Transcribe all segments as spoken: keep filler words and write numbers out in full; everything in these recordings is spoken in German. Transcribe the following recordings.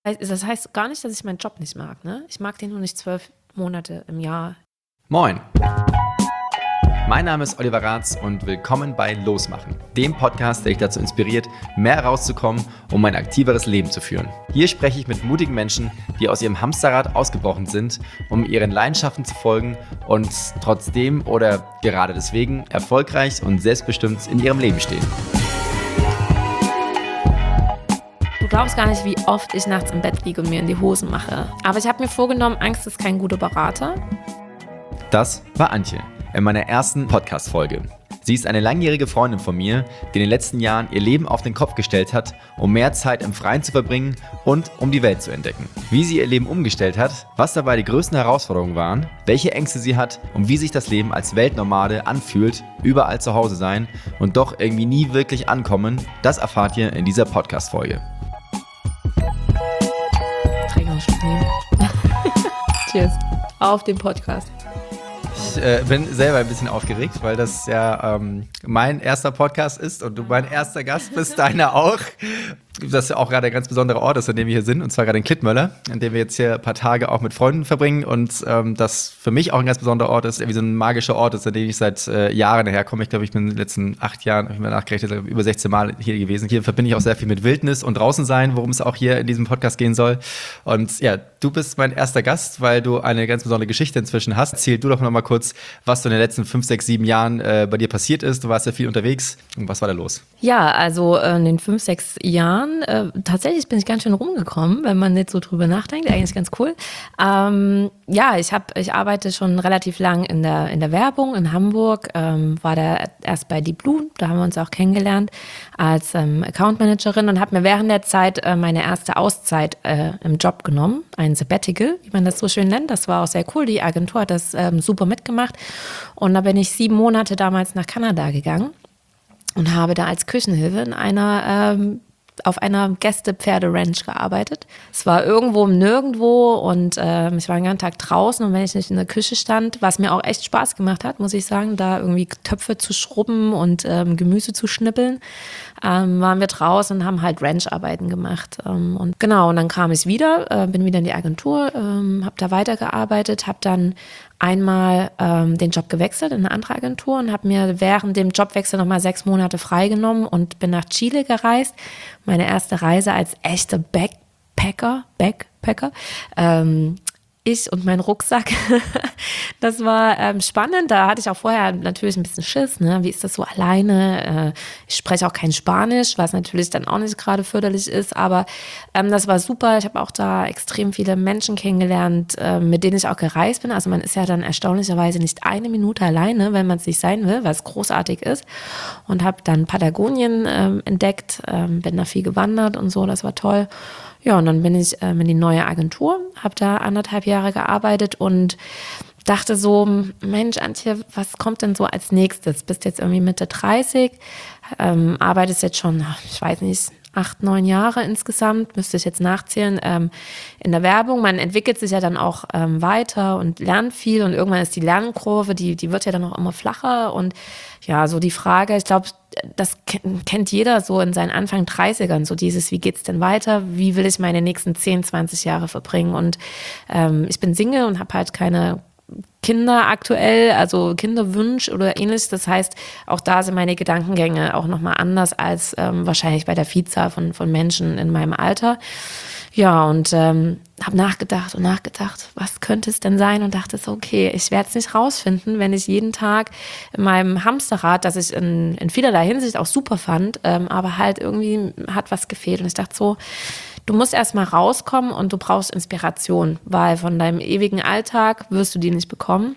Das heißt gar nicht, dass ich meinen Job nicht mag, ne? Ich mag den nur nicht zwölf Monate im Jahr. Moin! Mein Name ist Oliver Ratz und willkommen bei Losmachen, dem Podcast, der dich dazu inspiriert, mehr rauszukommen, um ein aktiveres Leben zu führen. Hier spreche ich mit mutigen Menschen, die aus ihrem Hamsterrad ausgebrochen sind, um ihren Leidenschaften zu folgen und trotzdem oder gerade deswegen erfolgreich und selbstbestimmt in ihrem Leben stehen. Du glaubst gar nicht, wie oft ich nachts im Bett liege und mir in die Hosen mache. Aber ich habe mir vorgenommen, Angst ist kein guter Berater. Das war Antje in meiner ersten Podcast-Folge. Sie ist eine langjährige Freundin von mir, die in den letzten Jahren ihr Leben auf den Kopf gestellt hat, um mehr Zeit im Freien zu verbringen und um die Welt zu entdecken. Wie sie ihr Leben umgestellt hat, was dabei die größten Herausforderungen waren, welche Ängste sie hat und wie sich das Leben als Weltnomade anfühlt, überall zu Hause sein und doch irgendwie nie wirklich ankommen, das erfahrt ihr in dieser Podcast-Folge. Cheers. Auf den Podcast. Ich äh, bin selber ein bisschen aufgeregt, weil das ja ähm, mein erster Podcast ist und du mein erster Gast bist, deiner auch. Das ist ja auch gerade ein ganz besonderer Ort ist, an dem wir hier sind, und zwar gerade in Klittmöller, an dem wir jetzt hier ein paar Tage auch mit Freunden verbringen und ähm, das für mich auch ein ganz besonderer Ort ist, wie so ein magischer Ort ist, an dem ich seit äh, Jahren herkomme. Ich glaube, ich bin in den letzten acht Jahren, habe ich mal nachgerechnet, über sechzehn Mal hier gewesen. Hier verbinde ich auch sehr viel mit Wildnis und draußen sein, worum es auch hier in diesem Podcast gehen soll. Und ja, du bist mein erster Gast, weil du eine ganz besondere Geschichte inzwischen hast. Erzähl du doch noch mal kurz, was so in den letzten fünf, sechs, sieben Jahren äh, bei dir passiert ist. Du warst ja viel unterwegs. Und was war da los? Ja, also äh, in den fünf, sechs Jahren, äh, tatsächlich bin ich ganz schön rumgekommen, wenn man nicht so drüber nachdenkt. Eigentlich ganz cool. Ähm, ja, ich hab, ich arbeite schon relativ lang in der, in der Werbung in Hamburg, ähm, war da erst bei Deep Blue, da haben wir uns auch kennengelernt als ähm, Account Managerin und habe mir während der Zeit äh, meine erste Auszeit äh, im Job genommen, ein Sabbatical, wie man das so schön nennt. Das war auch sehr cool, die Agentur hat das ähm, super mitgemacht und da bin ich sieben Monate damals nach Kanada gegangen und habe da als Küchenhilfe in einer ähm, auf einer Gäste-Pferde-Ranch gearbeitet. Es war irgendwo im Nirgendwo und äh, ich war den ganzen Tag draußen und wenn ich nicht in der Küche stand, was mir auch echt Spaß gemacht hat, muss ich sagen, da irgendwie Töpfe zu schrubben und ähm, Gemüse zu schnippeln, ähm, waren wir draußen und haben halt Ranch-Arbeiten gemacht. Ähm, und genau, und dann kam ich wieder, äh, bin wieder in die Agentur, ähm, habe da weitergearbeitet, habe dann einmal ähm, den Job gewechselt in eine andere Agentur und habe mir während dem Jobwechsel nochmal sechs Monate freigenommen und bin nach Chile gereist. Meine erste Reise als echter Backpacker, Backpacker. Ähm, ich und mein Rucksack. Das war ähm, spannend. Da hatte ich auch vorher natürlich ein bisschen Schiss. Ne? Wie ist das so alleine? Äh, ich spreche auch kein Spanisch, was natürlich dann auch nicht gerade förderlich ist. Aber ähm, das war super. Ich habe auch da extrem viele Menschen kennengelernt, äh, mit denen ich auch gereist bin. Also man ist ja dann erstaunlicherweise nicht eine Minute alleine, wenn man es nicht sein will, was großartig ist. Und habe dann Patagonien ähm, entdeckt, ähm, bin da viel gewandert und so. Das war toll. Ja, und dann bin ich ähm, in die neue Agentur, habe da anderthalb Jahre gearbeitet und dachte so, Mensch, Antje, was kommt denn so als nächstes? Bist jetzt irgendwie Mitte dreißig, ähm, arbeitest jetzt schon, ich weiß nicht, acht, neun Jahre insgesamt, müsste ich jetzt nachzählen, ähm, in der Werbung. Man entwickelt sich ja dann auch ähm, weiter und lernt viel und irgendwann ist die Lernkurve, die, die wird ja dann auch immer flacher und ja, so die Frage, ich glaube, das kennt jeder so in seinen Anfang dreißigern, so dieses, wie geht's denn weiter, wie will ich meine nächsten zehn, zwanzig Jahre verbringen und ähm, ich bin Single und habe halt keine Kinder aktuell, also Kinderwunsch oder ähnliches. Das heißt, auch da sind meine Gedankengänge auch nochmal anders als ähm, wahrscheinlich bei der Vielzahl von, von Menschen in meinem Alter. Ja, und ähm, habe nachgedacht und nachgedacht, was könnte es denn sein und dachte so, okay, ich werde es nicht rausfinden, wenn ich jeden Tag in meinem Hamsterrad, das ich in, in vielerlei Hinsicht auch super fand, ähm, aber halt irgendwie hat was gefehlt. Und ich dachte so, du musst erst mal rauskommen und du brauchst Inspiration, weil von deinem ewigen Alltag wirst du die nicht bekommen.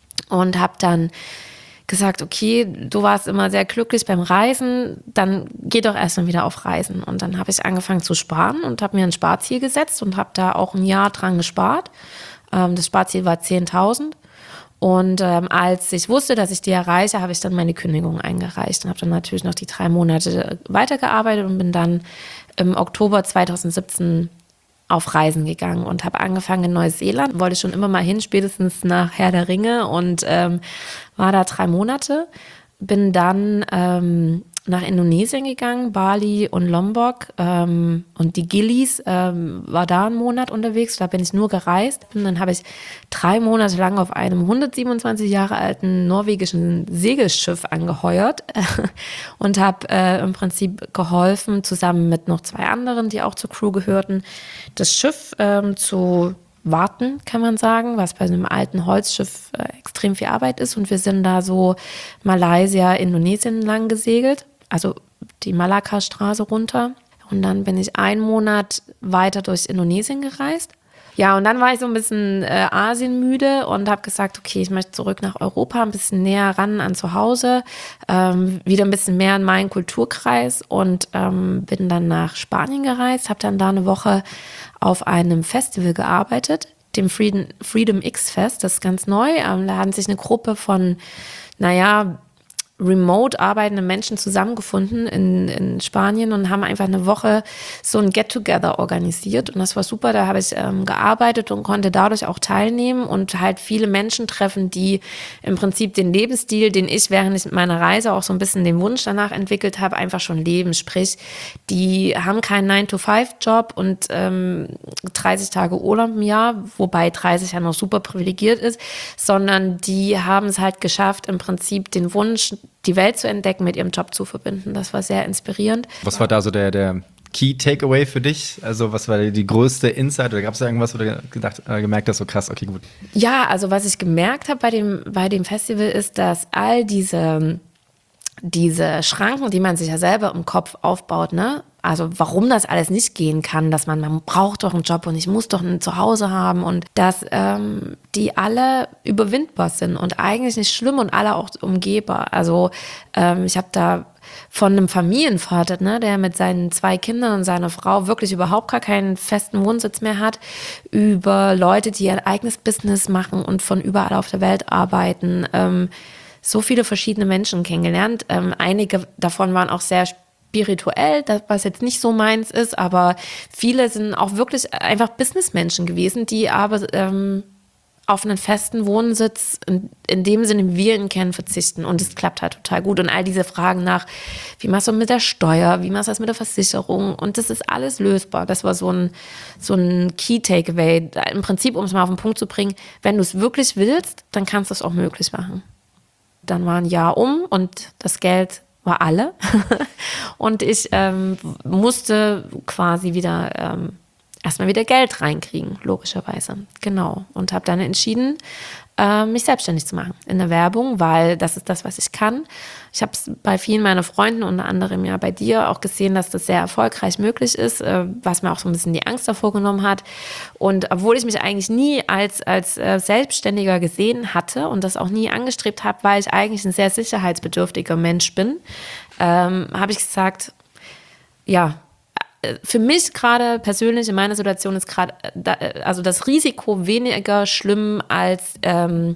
Und habe dann gesagt, okay, du warst immer sehr glücklich beim Reisen, dann geh doch erst mal wieder auf Reisen. Und dann habe ich angefangen zu sparen und habe mir ein Sparziel gesetzt und habe da auch ein Jahr dran gespart. Ähm, das Sparziel war zehntausend. Und ähm, als ich wusste, dass ich die erreiche, habe ich dann meine Kündigung eingereicht und habe dann natürlich noch die drei Monate weitergearbeitet und bin dann im Oktober zweitausendsiebzehn auf Reisen gegangen und habe angefangen in Neuseeland, wollte schon immer mal hin, spätestens nach Herr der Ringe und ähm, war da drei Monate, bin dann ähm, nach Indonesien gegangen, Bali und Lombok ähm, und die Gillis, ähm, war da einen Monat unterwegs, da bin ich nur gereist und dann habe ich drei Monate lang auf einem hundertsiebenundzwanzig Jahre alten norwegischen Segelschiff angeheuert und habe äh, im Prinzip geholfen, zusammen mit noch zwei anderen, die auch zur Crew gehörten, das Schiff ähm, zu warten, kann man sagen, was bei einem alten Holzschiff äh, extrem viel Arbeit ist. Und wir sind da so Malaysia, Indonesien lang gesegelt, also die Malakka-Straße runter. Und dann bin ich einen Monat weiter durch Indonesien gereist. Ja, und dann war ich so ein bisschen äh, asienmüde und habe gesagt, okay, ich möchte zurück nach Europa, ein bisschen näher ran an zu Hause, ähm, wieder ein bisschen mehr in meinen Kulturkreis und ähm, bin dann nach Spanien gereist, habe dann da eine Woche auf einem Festival gearbeitet, dem Freedom, Freedom X Fest, das ist ganz neu. Ähm, da hat sich eine Gruppe von, naja, remote arbeitende Menschen zusammengefunden in, in Spanien und haben einfach eine Woche so ein Get-Together organisiert und das war super, da habe ich ähm, gearbeitet und konnte dadurch auch teilnehmen und halt viele Menschen treffen, die im Prinzip den Lebensstil, den ich während meiner Reise auch so ein bisschen den Wunsch danach entwickelt habe, einfach schon leben, sprich, die haben keinen nine to five Job und ähm, dreißig Tage Urlaub im Jahr, wobei dreißig ja noch super privilegiert ist, sondern die haben es halt geschafft, im Prinzip den Wunsch, die Welt zu entdecken, mit ihrem Job zu verbinden. Das war sehr inspirierend. Was war da so der, der Key Takeaway für dich? Also was war die größte Insight oder gab es da irgendwas, wo du gedacht, äh, gemerkt hast, so krass, okay, gut. Ja, also was ich gemerkt habe bei dem, bei dem Festival ist, dass all diese, diese Schranken, die man sich ja selber im Kopf aufbaut, ne? Also warum das alles nicht gehen kann, dass man, man braucht doch einen Job und ich muss doch ein Zuhause haben und dass ähm, die alle überwindbar sind und eigentlich nicht schlimm und alle auch umgehbar. Also ähm, ich habe da von einem Familienvater, ne, der mit seinen zwei Kindern und seiner Frau wirklich überhaupt gar keinen festen Wohnsitz mehr hat, über Leute, die ihr eigenes Business machen und von überall auf der Welt arbeiten, ähm, so viele verschiedene Menschen kennengelernt. Ähm, einige davon waren auch sehr spirituell, das, was jetzt nicht so meins ist, aber viele sind auch wirklich einfach Businessmenschen gewesen, die aber ähm, auf einen festen Wohnsitz, in, in dem Sinne, wie wir ihn kennen, verzichten. Und es klappt halt total gut. Und all diese Fragen nach, wie machst du mit der Steuer, wie machst du das mit der Versicherung? Und das ist alles lösbar. Das war so ein, so ein Key-Takeaway. Im Prinzip, um es mal auf den Punkt zu bringen, wenn du es wirklich willst, dann kannst du es auch möglich machen. Dann war ein Jahr um und das Geld war alle. Und ich ähm, musste quasi wieder ähm, erstmal wieder Geld reinkriegen, logischerweise. Genau. Und habe dann entschieden, äh, mich selbstständig zu machen in der Werbung, weil das ist das, was ich kann. Ich habe es bei vielen meiner Freunden, unter anderem ja bei dir, auch gesehen, dass das sehr erfolgreich möglich ist, äh, was mir auch so ein bisschen die Angst davor genommen hat. Und obwohl ich mich eigentlich nie als, als äh, Selbstständiger gesehen hatte und das auch nie angestrebt habe, weil ich eigentlich ein sehr sicherheitsbedürftiger Mensch bin, ähm, habe ich gesagt, ja, für mich gerade persönlich in meiner Situation ist gerade da, also das Risiko weniger schlimm als ähm,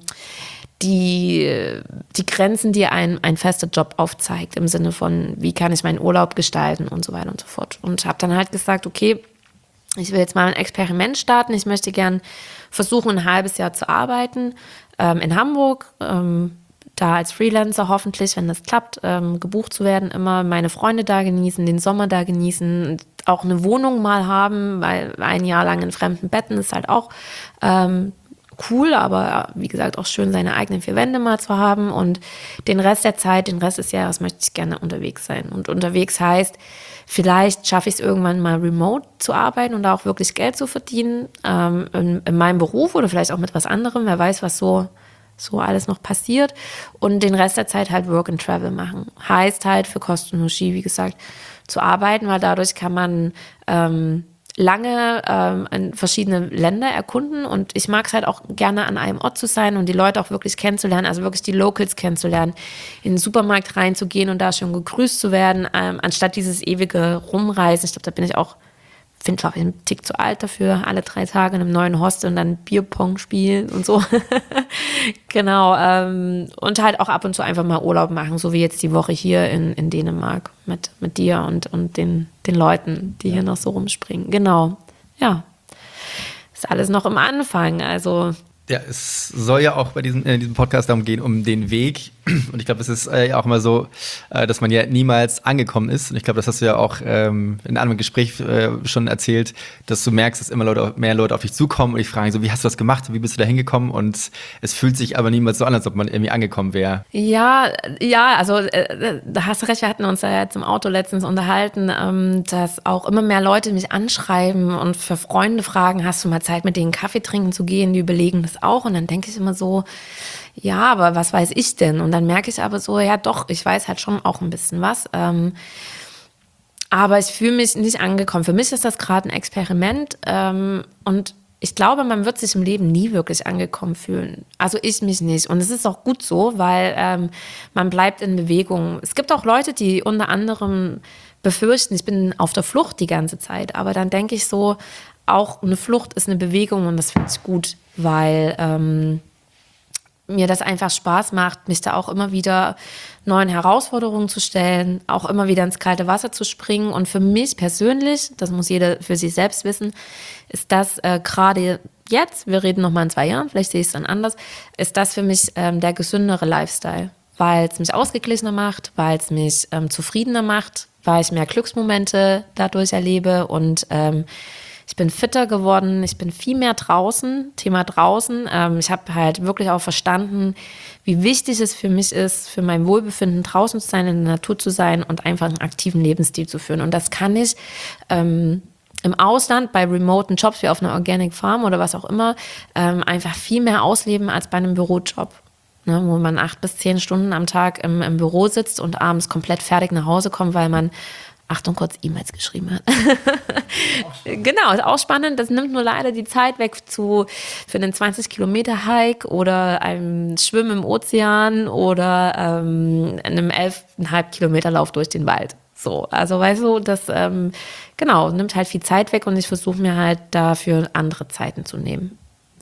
die, die Grenzen, die ein, ein fester Job aufzeigt, im Sinne von, wie kann ich meinen Urlaub gestalten und so weiter und so fort. Und habe dann halt gesagt, okay, ich will jetzt mal ein Experiment starten. Ich möchte gern versuchen, ein halbes Jahr zu arbeiten ähm, in Hamburg, ähm, da als Freelancer hoffentlich, wenn das klappt, ähm, gebucht zu werden, immer meine Freunde da genießen, den Sommer da genießen, auch eine Wohnung mal haben, weil ein Jahr lang in fremden Betten ist halt auch ähm, cool, aber wie gesagt auch schön, seine eigenen vier Wände mal zu haben und den Rest der Zeit, den Rest des Jahres möchte ich gerne unterwegs sein. Und unterwegs heißt, vielleicht schaffe ich es irgendwann mal remote zu arbeiten und da auch wirklich Geld zu verdienen, ähm, in, in meinem Beruf oder vielleicht auch mit was anderem, wer weiß, was so so alles noch passiert und den Rest der Zeit halt Work and Travel machen. Heißt halt für Kost und Logis, wie gesagt, zu arbeiten, weil dadurch kann man ähm, lange ähm, in verschiedene Länder erkunden und ich mag es halt auch gerne an einem Ort zu sein und die Leute auch wirklich kennenzulernen, also wirklich die Locals kennenzulernen, in den Supermarkt reinzugehen und da schon gegrüßt zu werden, ähm, anstatt dieses ewige Rumreisen. Ich glaube, da bin ich auch finde, glaube ich, einen Tick zu alt dafür, alle drei Tage in einem neuen Hostel und dann Bierpong spielen und so. Genau. Ähm, und halt auch ab und zu einfach mal Urlaub machen, so wie jetzt die Woche hier in, in Dänemark mit, mit dir und, und den, den Leuten, die ja hier noch so rumspringen. Genau. Ja. Ist alles noch im Anfang, also. Ja, es soll ja auch bei diesem, in diesem Podcast darum gehen, um den Weg Und ich glaube, es ist äh, auch immer so, äh, dass man ja niemals angekommen ist. Und ich glaube, das hast du ja auch ähm, in einem anderen Gespräch äh, schon erzählt, dass du merkst, dass immer Leute, mehr Leute auf dich zukommen und dich fragen, so, wie hast du das gemacht? Wie bist du da hingekommen? Und es fühlt sich aber niemals so an, als ob man irgendwie angekommen wäre. Ja, ja, also äh, da hast du recht, wir hatten uns ja jetzt im Auto letztens unterhalten, ähm, dass auch immer mehr Leute mich anschreiben und für Freunde fragen, hast du mal Zeit, mit denen Kaffee trinken zu gehen? Die überlegen das auch. Und dann denke ich immer so, ja, aber was weiß ich denn? Und dann merke ich aber so, ja doch, ich weiß halt schon auch ein bisschen was. Ähm, aber ich fühle mich nicht angekommen. Für mich ist das gerade ein Experiment. Ähm, und ich glaube, man wird sich im Leben nie wirklich angekommen fühlen. Also ich mich nicht. Und es ist auch gut so, weil ähm, man bleibt in Bewegung. Es gibt auch Leute, die unter anderem befürchten, ich bin auf der Flucht die ganze Zeit. Aber dann denke ich so, auch eine Flucht ist eine Bewegung und das finde ich gut, weil ähm, mir das einfach Spaß macht, mich da auch immer wieder neuen Herausforderungen zu stellen, auch immer wieder ins kalte Wasser zu springen. Und für mich persönlich, das muss jeder für sich selbst wissen, ist das äh, gerade jetzt, wir reden noch mal in zwei Jahren, vielleicht sehe ich es dann anders, ist das für mich ähm, der gesündere Lifestyle, weil es mich ausgeglichener macht, weil es mich ähm, zufriedener macht, weil ich mehr Glücksmomente dadurch erlebe und ähm, ich bin fitter geworden, ich bin viel mehr draußen, Thema draußen. Ähm, ich habe halt wirklich auch verstanden, wie wichtig es für mich ist, für mein Wohlbefinden draußen zu sein, in der Natur zu sein und einfach einen aktiven Lebensstil zu führen. Und das kann ich ähm, im Ausland bei remoten Jobs wie auf einer Organic Farm oder was auch immer ähm, einfach viel mehr ausleben als bei einem Bürojob. Ne, wo man acht bis zehn Stunden am Tag im, im Büro sitzt und abends komplett fertig nach Hause kommt, weil man Achtung, kurz E-Mails geschrieben hat. Genau, ist auch spannend. Das nimmt nur leider die Zeit weg zu, für einen zwanzig-Kilometer-Hike oder einem Schwimmen im Ozean oder ähm, einem elf Komma fünf Kilometer-Lauf durch den Wald. So, also weißt du, das ähm, genau, nimmt halt viel Zeit weg und ich versuche mir halt dafür andere Zeiten zu nehmen.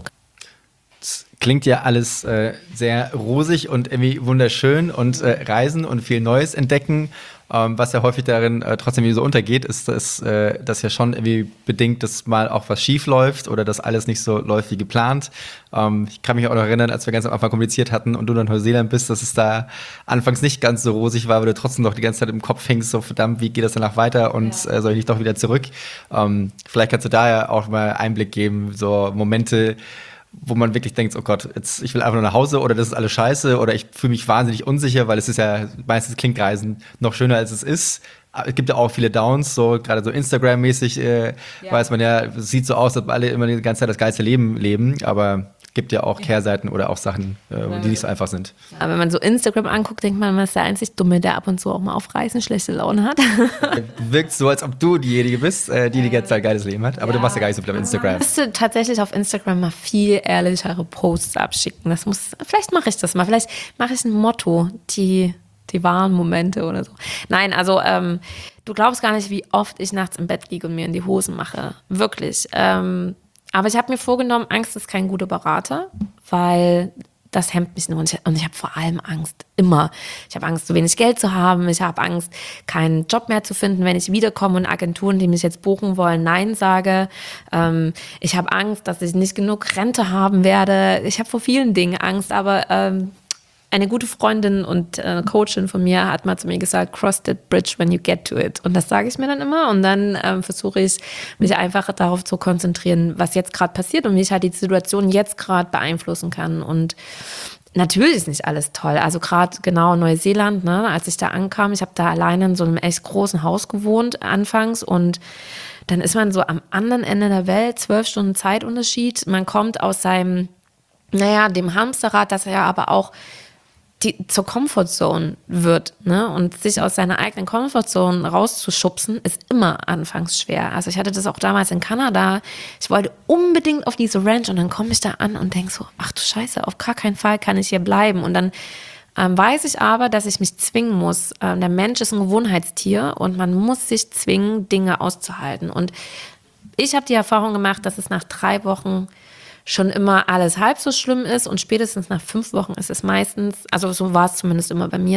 Das klingt ja alles äh, sehr rosig und irgendwie wunderschön und äh, Reisen und viel Neues entdecken. Ähm, was ja häufig darin äh, trotzdem irgendwie so untergeht, ist, dass äh, das ja schon irgendwie bedingt, dass mal auch was schief läuft oder dass alles nicht so läuft wie geplant. Ähm, ich kann mich auch noch erinnern, als wir ganz am Anfang kommuniziert hatten und du in Neuseeland bist, dass es da anfangs nicht ganz so rosig war, weil du trotzdem noch die ganze Zeit im Kopf hängst, so verdammt, wie geht das danach weiter und ja. äh, soll ich nicht doch wieder zurück? Ähm, vielleicht kannst du da ja auch mal Einblick geben, so Momente, wo man wirklich denkt, oh Gott, jetzt, ich will einfach nur nach Hause oder das ist alles scheiße oder ich fühle mich wahnsinnig unsicher, weil es ist ja, meistens klingt Reisen noch schöner, als es ist. Aber es gibt ja auch viele Downs, so gerade so Instagram-mäßig, äh, ja. weiß man ja, es sieht so aus, dass alle immer die ganze Zeit das geilste Leben leben, aber gibt ja auch Kehrseiten oder auch Sachen, äh, die nicht so einfach sind. Aber wenn man so Instagram anguckt, denkt man, man ist der einzig Dumme, der ab und zu auch mal auf Reisen schlechte Laune hat. Wirkt so, als ob du diejenige bist, äh, die die ganze Zeit ein geiles Leben hat. Aber ja. Du machst ja gar nicht so viel auf Instagram. Man müsste tatsächlich auf Instagram mal viel ehrlichere Posts abschicken. Das muss, vielleicht mache ich das mal. Vielleicht mache ich ein Motto, die, die wahren Momente oder so. Nein, also ähm, du glaubst gar nicht, wie oft ich nachts im Bett liege und mir in die Hosen mache. Wirklich. Ähm, Aber ich habe mir vorgenommen, Angst ist kein guter Berater, weil das hemmt mich nur. Und ich, und ich habe vor allem Angst, immer. Ich habe Angst, zu wenig Geld zu haben. Ich habe Angst, keinen Job mehr zu finden, wenn ich wiederkomme und Agenturen, die mich jetzt buchen wollen, Nein sage. Ähm, ich habe Angst, dass ich nicht genug Rente haben werde. Ich habe vor vielen Dingen Angst, aber ähm, eine gute Freundin und äh, Coachin von mir hat mal zu mir gesagt, cross that bridge when you get to it. Und das sage ich mir dann immer und dann ähm, versuche ich, mich einfach darauf zu konzentrieren, was jetzt gerade passiert und wie ich halt die Situation jetzt gerade beeinflussen kann. Und natürlich ist nicht alles toll. Also gerade genau Neuseeland, ne, als ich da ankam, ich habe da alleine in so einem echt großen Haus gewohnt anfangs und dann ist man so am anderen Ende der Welt, zwölf Stunden Zeitunterschied. Man kommt aus seinem, naja, dem Hamsterrad, das ja aber auch die zur Comfortzone wird, ne? Und sich aus seiner eigenen Comfortzone rauszuschubsen, ist immer anfangs schwer. Also ich hatte das auch damals in Kanada. Ich wollte unbedingt auf diese Ranch und dann komme ich da an und denke so, ach du Scheiße, auf gar keinen Fall kann ich hier bleiben. Und dann ähm, weiß ich aber, dass ich mich zwingen muss. Ähm, der Mensch ist ein Gewohnheitstier und man muss sich zwingen, Dinge auszuhalten. Und ich habe die Erfahrung gemacht, dass es nach drei Wochen schon immer alles halb so schlimm ist und spätestens nach fünf Wochen ist es meistens, also so war es zumindest immer bei mir,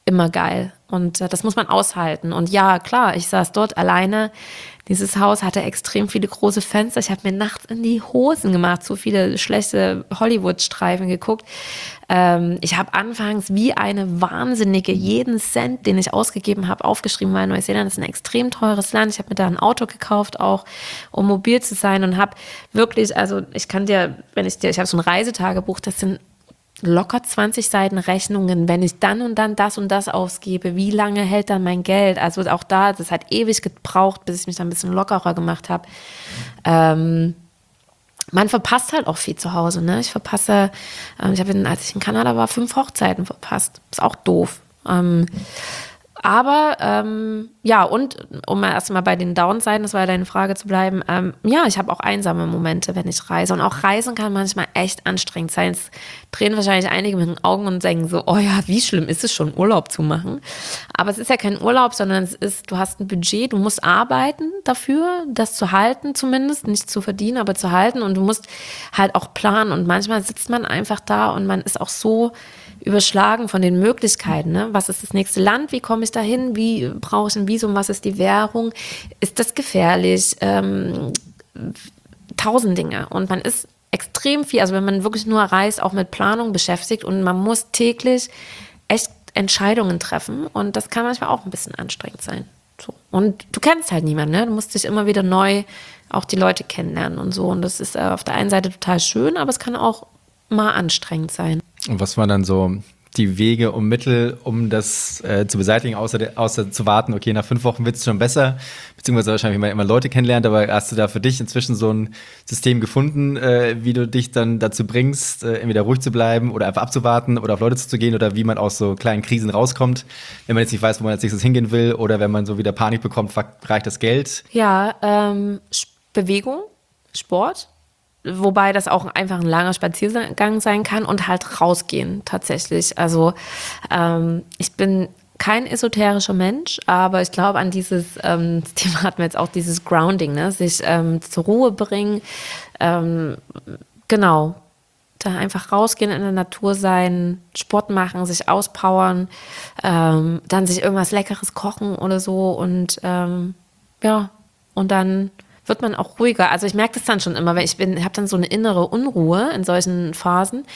immer geil. Und äh, das muss man aushalten. Und ja, klar, ich saß dort alleine. Dieses Haus hatte extrem viele große Fenster. Ich habe mir nachts in die Hosen gemacht, so viele schlechte Hollywood-Streifen geguckt. Ähm, ich habe anfangs wie eine Wahnsinnige jeden Cent, den ich ausgegeben habe, aufgeschrieben, weil Neuseeland ist ein extrem teures Land. Ich habe mir da ein Auto gekauft, auch um mobil zu sein und habe wirklich, also ich kann dir, wenn ich dir, ich habe so ein Reisetagebuch, das sind locker zwanzig Seiten Rechnungen, wenn ich dann und dann das und das ausgebe, wie lange hält dann mein Geld? Also auch da, das hat ewig gebraucht, bis ich mich da ein bisschen lockerer gemacht habe. Ähm, man verpasst halt auch viel zu Hause. Ne? Ich verpasse, äh, ich habe, als ich in Kanada war, fünf Hochzeiten verpasst. Ist auch doof. Ähm, Aber ähm, ja, und um mal erstmal bei den Downseiten, das war ja deine Frage zu bleiben, ähm, ja, ich habe auch einsame Momente, wenn ich reise. Und auch Reisen kann manchmal echt anstrengend sein. Es drehen wahrscheinlich einige mit den Augen und denken so, oh ja, wie schlimm ist es schon, Urlaub zu machen. Aber es ist ja kein Urlaub, sondern es ist, du hast ein Budget, du musst arbeiten dafür, das zu halten zumindest, nicht zu verdienen, aber zu halten. Und du musst halt auch planen. Und manchmal sitzt man einfach da und man ist auch so überschlagen von den Möglichkeiten. Ne? Was ist das nächste Land? Wie komme ich dahin? Wie brauche ich ein Visum? Was ist die Währung? Ist das gefährlich? Ähm, tausend Dinge. Und man ist extrem viel, also wenn man wirklich nur reist, auch mit Planung beschäftigt und man muss täglich echt Entscheidungen treffen und das kann manchmal auch ein bisschen anstrengend sein. So. Und du kennst halt niemanden, ne? Du musst dich immer wieder neu auch die Leute kennenlernen und so. Und das ist äh, auf der einen Seite total schön, aber es kann auch mal anstrengend sein. Und was waren dann so die Wege und Mittel, um das äh, zu beseitigen, außer, de, außer zu warten, okay, nach fünf Wochen wird es schon besser, beziehungsweise wahrscheinlich, wenn man immer Leute kennenlernt, aber hast du da für dich inzwischen so ein System gefunden, äh, wie du dich dann dazu bringst, äh, entweder ruhig zu bleiben oder einfach abzuwarten oder auf Leute zuzugehen oder wie man aus so kleinen Krisen rauskommt, wenn man jetzt nicht weiß, wo man als nächstes hingehen will oder wenn man so wieder Panik bekommt, fuck, reicht das Geld? Ja, ähm, Bewegung, Sport. Wobei das auch einfach ein langer Spaziergang sein kann und halt rausgehen tatsächlich. Also ähm, ich bin kein esoterischer Mensch, aber ich glaube an dieses ähm, das Thema hatten wir jetzt auch, dieses Grounding, ne? Sich ähm, zur Ruhe bringen. Ähm, genau, da einfach rausgehen, in der Natur sein, Sport machen, sich auspowern, ähm, dann sich irgendwas Leckeres kochen oder so und ähm, ja, und dann wird man auch ruhiger. Also ich merke das dann schon immer, weil ich bin, habe dann so eine innere Unruhe in solchen Phasen.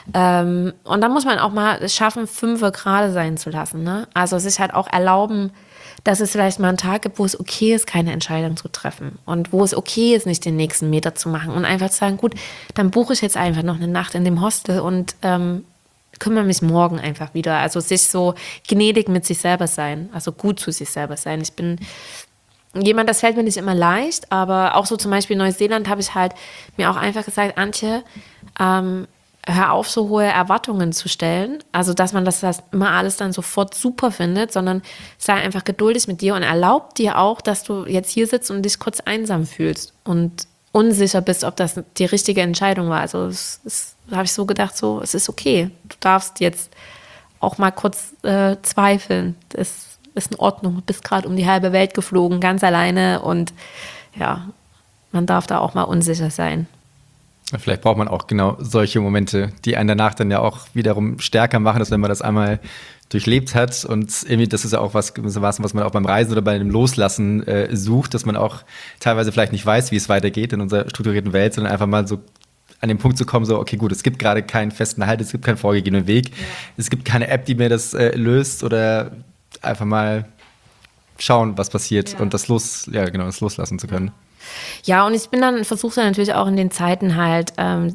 Ähm, und dann muss man auch mal es schaffen, fünfe gerade sein zu lassen. Ne? Also sich halt auch erlauben, dass es vielleicht mal einen Tag gibt, wo es okay ist, keine Entscheidung zu treffen. Und wo es okay ist, nicht den nächsten Meter zu machen. Und einfach zu sagen, gut, dann buche ich jetzt einfach noch eine Nacht in dem Hostel und ähm, kümmere mich morgen einfach wieder. Also sich so gnädig mit sich selber sein. Also gut zu sich selber sein. Ich bin jemand, das fällt mir nicht immer leicht, aber auch so zum Beispiel in Neuseeland habe ich halt mir auch einfach gesagt, Antje, ähm, hör auf, so hohe Erwartungen zu stellen. Also, dass man das, das immer alles dann sofort super findet, sondern sei einfach geduldig mit dir und erlaub dir auch, dass du jetzt hier sitzt und dich kurz einsam fühlst und unsicher bist, ob das die richtige Entscheidung war. Also, das habe ich so gedacht, so, es ist okay. Du darfst jetzt auch mal kurz äh, zweifeln. Das ist in Ordnung, du bist gerade um die halbe Welt geflogen, ganz alleine und ja, man darf da auch mal unsicher sein. Vielleicht braucht man auch genau solche Momente, die einen danach dann ja auch wiederum stärker machen, dass wenn man das einmal durchlebt hat und irgendwie, das ist ja auch was, was man auch beim Reisen oder bei dem Loslassen äh, sucht, dass man auch teilweise vielleicht nicht weiß, wie es weitergeht in unserer strukturierten Welt, sondern einfach mal so an den Punkt zu kommen, so, okay, gut, es gibt gerade keinen festen Halt, es gibt keinen vorgegebenen Weg, ja. Es gibt keine App, die mir das äh, löst oder einfach mal schauen, was passiert ja. und das los, ja genau, das loslassen zu können. Ja, und ich bin dann, versuche dann natürlich auch in den Zeiten halt ähm,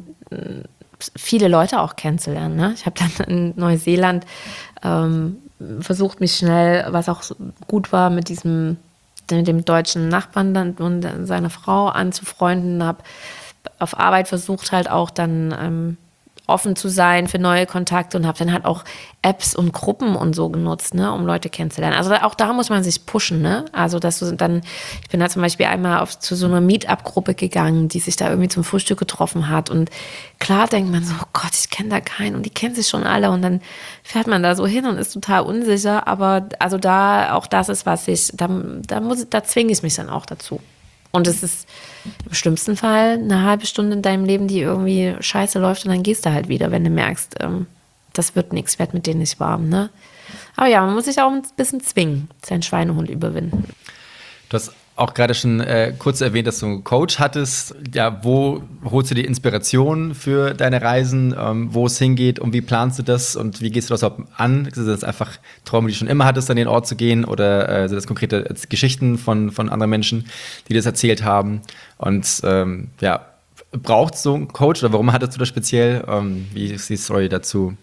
viele Leute auch kennenzulernen. Ne? Ich habe dann in Neuseeland ähm, versucht, mich schnell, was auch gut war, mit diesem, mit dem deutschen Nachbarn dann und seiner Frau anzufreunden, habe auf Arbeit versucht halt auch dann ähm, offen zu sein für neue Kontakte und habe dann halt auch Apps und Gruppen und so genutzt, ne, um Leute kennenzulernen. Also auch da muss man sich pushen, ne? Also dass du dann, ich bin da zum Beispiel einmal auf, zu so einer Meetup-Gruppe gegangen, die sich da irgendwie zum Frühstück getroffen hat und klar denkt man so, oh Gott, ich kenne da keinen und die kennen sich schon alle und dann fährt man da so hin und ist total unsicher, aber also da, auch das ist was ich, da, da muss, da zwinge ich mich dann auch dazu. Und es ist im schlimmsten Fall eine halbe Stunde in deinem Leben, die irgendwie scheiße läuft und dann gehst du halt wieder, wenn du merkst, ähm, das wird nichts, werd mit denen nicht warm, ne? Aber ja, man muss sich auch ein bisschen zwingen, seinen Schweinehund überwinden. Du hast auch gerade schon äh, kurz erwähnt, dass du einen Coach hattest. Ja, wo holst du die Inspiration für deine Reisen, ähm, wo es hingeht und wie planst du das und wie gehst du das überhaupt an? Sind das einfach Träume, die du schon immer hattest, an den Ort zu gehen, oder äh, sind das konkrete äh, Geschichten von, von anderen Menschen, die das erzählt haben? Und ähm, ja, braucht so einen Coach oder warum hattest du das speziell? Ähm, wie ist die Story dazu?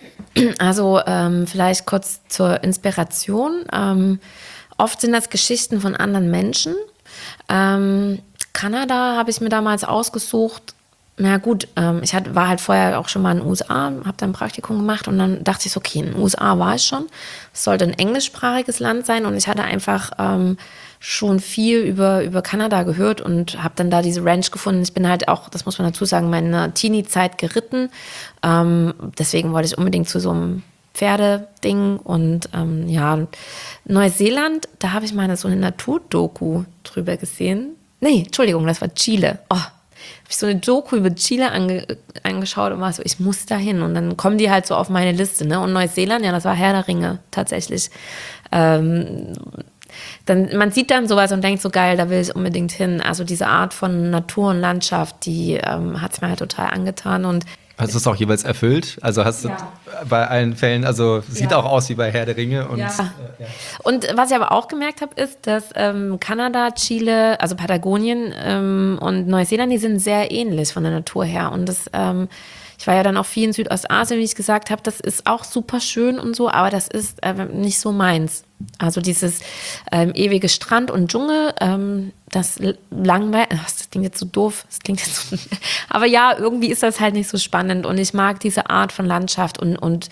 Also ähm, vielleicht kurz zur Inspiration. Ähm, Oft sind das Geschichten von anderen Menschen. Ähm, Kanada habe ich mir damals ausgesucht. Na gut, ähm, ich hat, war halt vorher auch schon mal in den U S A, habe da ein Praktikum gemacht und dann dachte ich so, okay, in den U S A war ich schon. Es sollte ein englischsprachiges Land sein und ich hatte einfach ähm, schon viel über, über Kanada gehört und habe dann da diese Ranch gefunden. Ich bin halt auch, das muss man dazu sagen, meine Teenie-Zeit geritten. Ähm, deswegen wollte ich unbedingt zu so einem Pferdeding und ähm, ja, Neuseeland, da habe ich mal so eine Naturdoku drüber gesehen. Nee, Entschuldigung, das war Chile. Oh, habe ich so eine Doku über Chile ange angeschaut und war so, ich muss da hin. Und dann kommen die halt so auf meine Liste, ne? Und Neuseeland, ja, das war Herr der Ringe tatsächlich. Ähm, dann, man sieht dann sowas und denkt so, geil, da will ich unbedingt hin. Also diese Art von Natur und Landschaft, die ähm, hat es mir halt total angetan und Hast du es auch jeweils erfüllt? Also hast du ja. bei allen Fällen, also sieht ja. auch aus wie bei Herr der Ringe. Und, ja. Äh, ja. und was ich aber auch gemerkt habe, ist, dass ähm, Kanada, Chile, also Patagonien ähm, und Neuseeland, die sind sehr ähnlich von der Natur her. Und das, ähm, ich war ja dann auch viel in Südostasien, wie ich gesagt habe, das ist auch super schön und so, aber das ist äh, nicht so meins. Also dieses ähm, ewige Strand und Dschungel, ähm, das langweilig, das klingt jetzt so doof, das klingt jetzt so, aber ja, irgendwie ist das halt nicht so spannend und ich mag diese Art von Landschaft und, und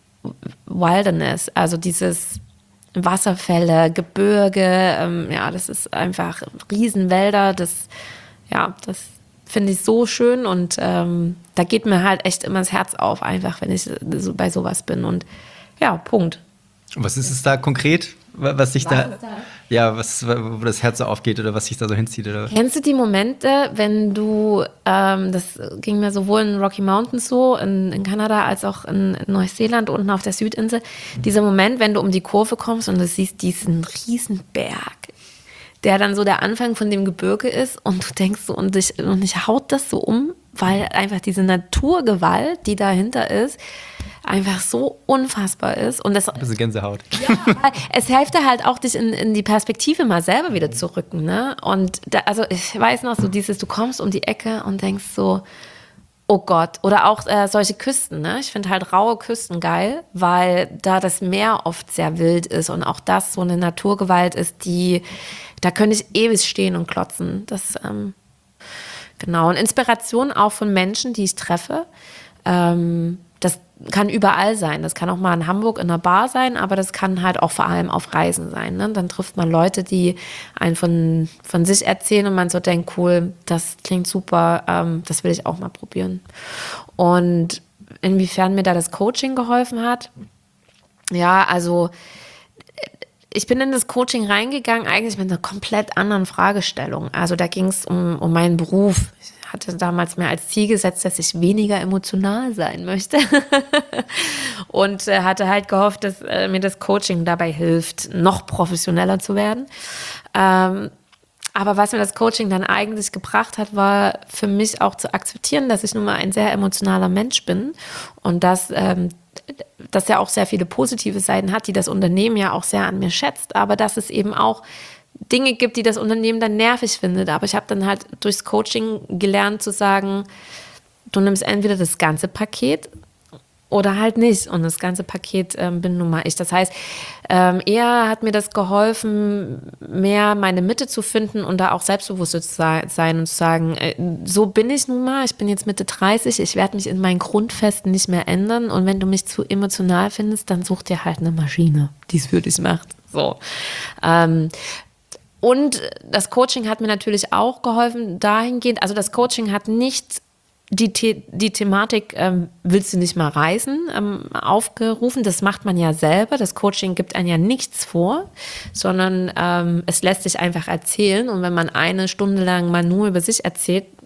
Wilderness, also dieses Wasserfälle, Gebirge, ähm, ja, das ist einfach Riesenwälder, das, ja, das finde ich so schön und ähm, da geht mir halt echt immer das Herz auf, einfach, wenn ich so bei sowas bin und ja, Punkt. Was ist es da konkret, was sich da, da, ja, was, wo das Herz so aufgeht oder was sich da so hinzieht? Oder? Kennst du die Momente, wenn du, ähm, das ging mir sowohl in Rocky Mountains so, in, in Kanada, als auch in, in Neuseeland, unten auf der Südinsel, mhm. dieser Moment, wenn du um die Kurve kommst und du siehst diesen riesen Berg, der dann so der Anfang von dem Gebirge ist und du denkst so, und dich, und dich haut das so um, weil einfach diese Naturgewalt, die dahinter ist, einfach so unfassbar ist. Und das, ein bisschen Gänsehaut. Ja, es hilft dir halt auch, dich in, in die Perspektive mal selber wieder zu rücken. Ne? Und da, also ich weiß noch so dieses, du kommst um die Ecke und denkst so, oh Gott. Oder auch äh, solche Küsten. Ne? Ich finde halt raue Küsten geil, weil da das Meer oft sehr wild ist und auch das so eine Naturgewalt ist, die, da könnte ich ewig stehen und klotzen. Das, ähm, genau. Und Inspiration auch von Menschen, die ich treffe. Ähm, das kann überall sein. Das kann auch mal in Hamburg in einer Bar sein, aber das kann halt auch vor allem auf Reisen sein. Ne? Dann trifft man Leute, die einen von, von sich erzählen und man so denkt, cool, das klingt super, ähm, das will ich auch mal probieren. Und inwiefern mir da das Coaching geholfen hat? Ja, also ich bin in das Coaching reingegangen, eigentlich mit einer komplett anderen Fragestellung. Also da ging es um, um meinen Beruf. Ich hatte damals mir als Ziel gesetzt, dass ich weniger emotional sein möchte. Und äh, hatte halt gehofft, dass äh, mir das Coaching dabei hilft, noch professioneller zu werden. Ähm, aber was mir das Coaching dann eigentlich gebracht hat, war für mich auch zu akzeptieren, dass ich nun mal ein sehr emotionaler Mensch bin und dass ähm, das ja auch sehr viele positive Seiten hat, die das Unternehmen ja auch sehr an mir schätzt, aber dass es eben auch Dinge gibt, die das Unternehmen dann nervig findet. Aber ich habe dann halt durchs Coaching gelernt zu sagen, du nimmst entweder das ganze Paket oder halt nicht. Und das ganze Paket ähm, bin nun mal ich. Das heißt, ähm, eher hat mir das geholfen, mehr meine Mitte zu finden und da auch selbstbewusst zu sein und zu sagen, äh, so bin ich nun mal, ich bin jetzt Mitte dreißig, ich werde mich in meinen Grundfesten nicht mehr ändern und wenn du mich zu emotional findest, dann such dir halt eine Maschine, die es für dich macht. So. Ähm, Und das Coaching hat mir natürlich auch geholfen dahingehend, also das Coaching hat nicht die, The- die Thematik, ähm, willst du nicht mal reisen, ähm, aufgerufen. Das macht man ja selber. Das Coaching gibt einem ja nichts vor, sondern ähm, es lässt sich einfach erzählen. Und wenn man eine Stunde lang mal nur über sich erzählt,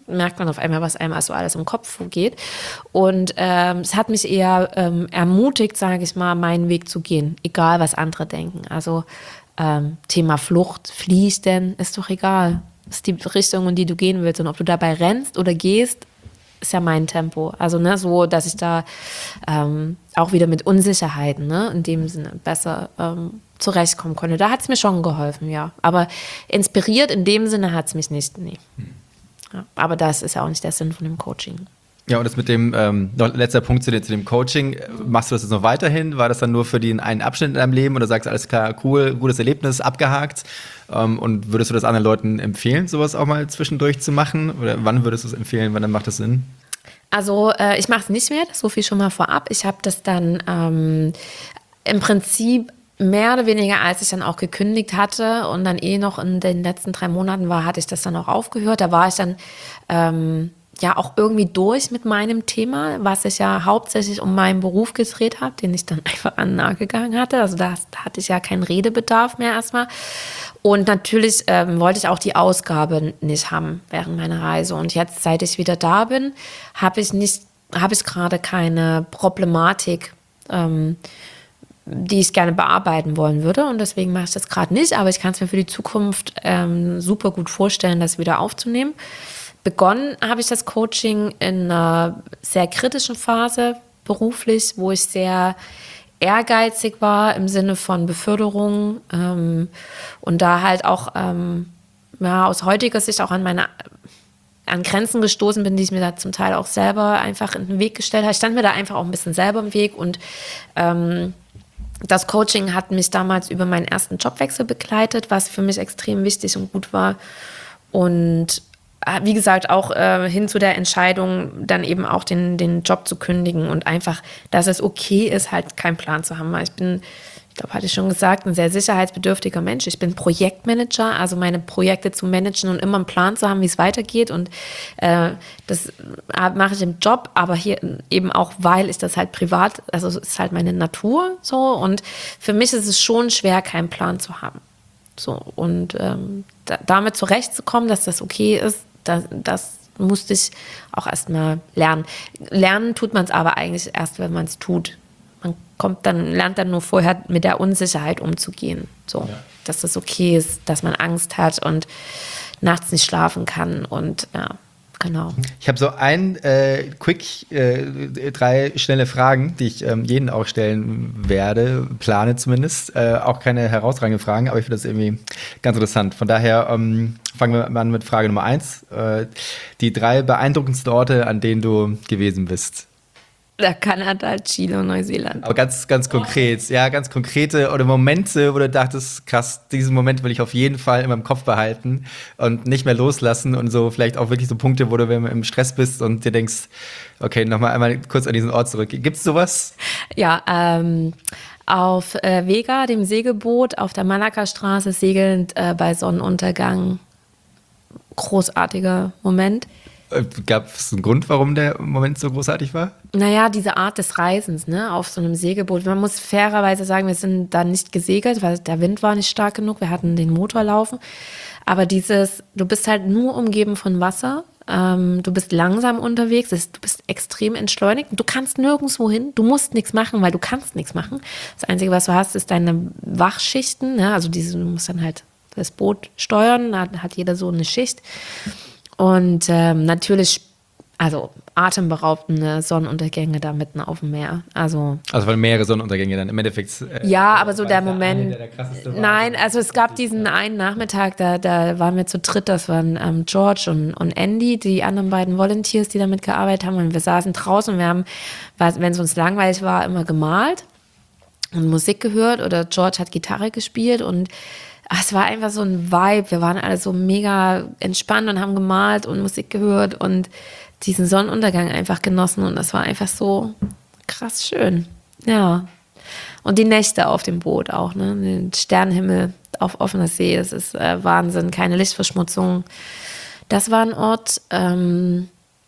merkt man auf einmal, was einem also alles im Kopf vorgeht. Und ähm, es hat mich eher ähm, ermutigt, sage ich mal, meinen Weg zu gehen, egal was andere denken. Also ähm, Thema Flucht, fliehst denn, ist doch egal. Das ist die Richtung, in die du gehen willst. Und ob du dabei rennst oder gehst, ist ja mein Tempo. Also ne, so, dass ich da ähm, auch wieder mit Unsicherheiten, ne, in dem Sinne besser ähm, zurechtkommen konnte. Da hat es mir schon geholfen, ja. Aber inspiriert in dem Sinne hat es mich nicht, nee. Hm. Ja, aber das ist ja auch nicht der Sinn von dem Coaching. Ja, und das mit dem, ähm, noch letzter Punkt zu, dem, zu dem Coaching, machst du das jetzt noch weiterhin? War das dann nur für den einen Abschnitt in deinem Leben oder sagst du, alles klar, cool, gutes Erlebnis, abgehakt? Ähm, und würdest du das anderen Leuten empfehlen, sowas auch mal zwischendurch zu machen? Oder wann würdest du es empfehlen, wann dann macht das Sinn? Also äh, ich mache es nicht mehr, so viel schon mal vorab. Ich habe das dann ähm, im Prinzip mehr oder weniger, als ich dann auch gekündigt hatte und dann eh noch in den letzten drei Monaten war, hatte ich das dann auch aufgehört. Da war ich dann ähm, ja auch irgendwie durch mit meinem Thema, was ich ja hauptsächlich um meinen Beruf gedreht habe, den ich dann einfach an den Nagel gegangen hatte. Also da, da hatte ich ja keinen Redebedarf mehr erstmal. Und natürlich ähm, wollte ich auch die Ausgabe nicht haben während meiner Reise. Und jetzt, seit ich wieder da bin, habe ich nicht, habe ich gerade keine Problematik, ähm, die ich gerne bearbeiten wollen würde. Und deswegen mache ich das gerade nicht. Aber ich kann es mir für die Zukunft ähm, super gut vorstellen, das wieder aufzunehmen. Begonnen habe ich das Coaching in einer sehr kritischen Phase beruflich, wo ich sehr ehrgeizig war im Sinne von Beförderung ähm, und da halt auch ähm, ja, aus heutiger Sicht auch an meine an Grenzen gestoßen bin, die ich mir da zum Teil auch selber einfach in den Weg gestellt habe. Ich stand mir da einfach auch ein bisschen selber im Weg und ähm, das Coaching hat mich damals über meinen ersten Jobwechsel begleitet, was für mich extrem wichtig und gut war. Und wie gesagt, auch äh, hin zu der Entscheidung, dann eben auch den, den Job zu kündigen und einfach, dass es okay ist, halt keinen Plan zu haben. Weil ich bin, ich glaube, hatte ich schon gesagt, ein sehr sicherheitsbedürftiger Mensch. Ich bin Projektmanager, also meine Projekte zu managen und immer einen Plan zu haben, wie es weitergeht. Und äh, das mache ich im Job, aber hier eben auch, weil ich das halt privat, also es ist halt meine Natur so. Und für mich ist es schon schwer, keinen Plan zu haben. So, und ähm, da, damit zurechtzukommen, dass das okay ist, das, das musste ich auch erstmal lernen. Lernen tut man es aber eigentlich erst, wenn man es tut. Man kommt dann, lernt dann nur vorher mit der Unsicherheit umzugehen. So, ja. Dass das okay ist, dass man Angst hat und nachts nicht schlafen kann und ja. Genau. Ich habe so ein äh, quick, äh, drei schnelle Fragen, die ich ähm, jeden auch stellen werde, plane zumindest. Äh, auch keine herausragenden Fragen, aber ich finde das irgendwie ganz interessant. Von daher ähm, fangen wir an mit Frage Nummer eins. Äh, die drei beeindruckendsten Orte, an denen du gewesen bist. Ja, Kanada, Chile und Neuseeland. Aber ganz, ganz konkret, ja, ganz konkrete oder Momente, wo du dachtest, krass, diesen Moment will ich auf jeden Fall in meinem Kopf behalten und nicht mehr loslassen und so vielleicht auch wirklich so Punkte, wo du wenn du im Stress bist und dir denkst, okay, nochmal einmal kurz an diesen Ort zurück. Gibt's sowas? Ja, ähm, auf äh, Vega, dem Segelboot, auf der Malacca-Straße segelnd äh, bei Sonnenuntergang. Großartiger Moment. Gab es einen Grund, warum der Moment so großartig war? Naja, diese Art des Reisens, ne, auf so einem Segelboot. Man muss fairerweise sagen, wir sind da nicht gesegelt, weil der Wind war nicht stark genug. Wir hatten den Motor laufen. Aber dieses, du bist halt nur umgeben von Wasser. Ähm, du bist langsam unterwegs. Du bist extrem entschleunigt. Du kannst nirgendwo hin. Du musst nichts machen, weil du kannst nichts machen. Das Einzige, was du hast, ist deine Wachschichten. Ne? Also diese, du musst dann halt das Boot steuern. Da hat jeder so eine Schicht. Und ähm, natürlich, also atemberaubende Sonnenuntergänge da mitten auf dem Meer. Also, also weil mehrere Sonnenuntergänge dann im Endeffekt. Äh, ja, aber so der Moment. Der, der nein, also es gab diesen einen Nachmittag, da, da waren wir zu dritt, das waren ähm, George und, und Andy, die anderen beiden Volunteers, die damit gearbeitet haben. Und wir saßen draußen und wir haben, wenn es uns langweilig war, immer gemalt und Musik gehört oder George hat Gitarre gespielt und ach, es war einfach so ein Vibe. Wir waren alle so mega entspannt und haben gemalt und Musik gehört und diesen Sonnenuntergang einfach genossen. Und das war einfach so krass schön. Ja. Und die Nächte auf dem Boot auch, ne? Den Sternenhimmel auf offener See. Das ist äh, Wahnsinn. Keine Lichtverschmutzung. Das war ein Ort ähm,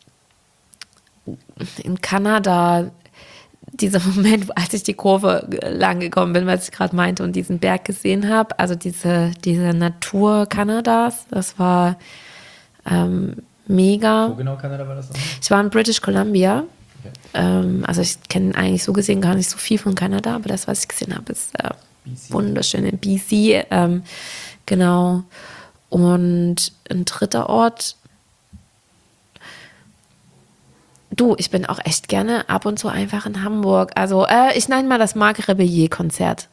in Kanada. Dieser Moment, als ich die Kurve lang gekommen bin, was ich gerade meinte und diesen Berg gesehen habe, also diese, diese Natur Kanadas, das war ähm, mega. Wo genau Kanada war das noch? Ich war in British Columbia. Okay. Ähm, also ich kenne eigentlich so gesehen gar nicht so viel von Kanada, aber das, was ich gesehen habe, ist äh, wunderschön in B C. Ähm, genau. Und ein dritter Ort. Du, ich bin auch echt gerne ab und zu einfach in Hamburg. Also äh, ich nenne mal das Marc Rebellier-Konzert,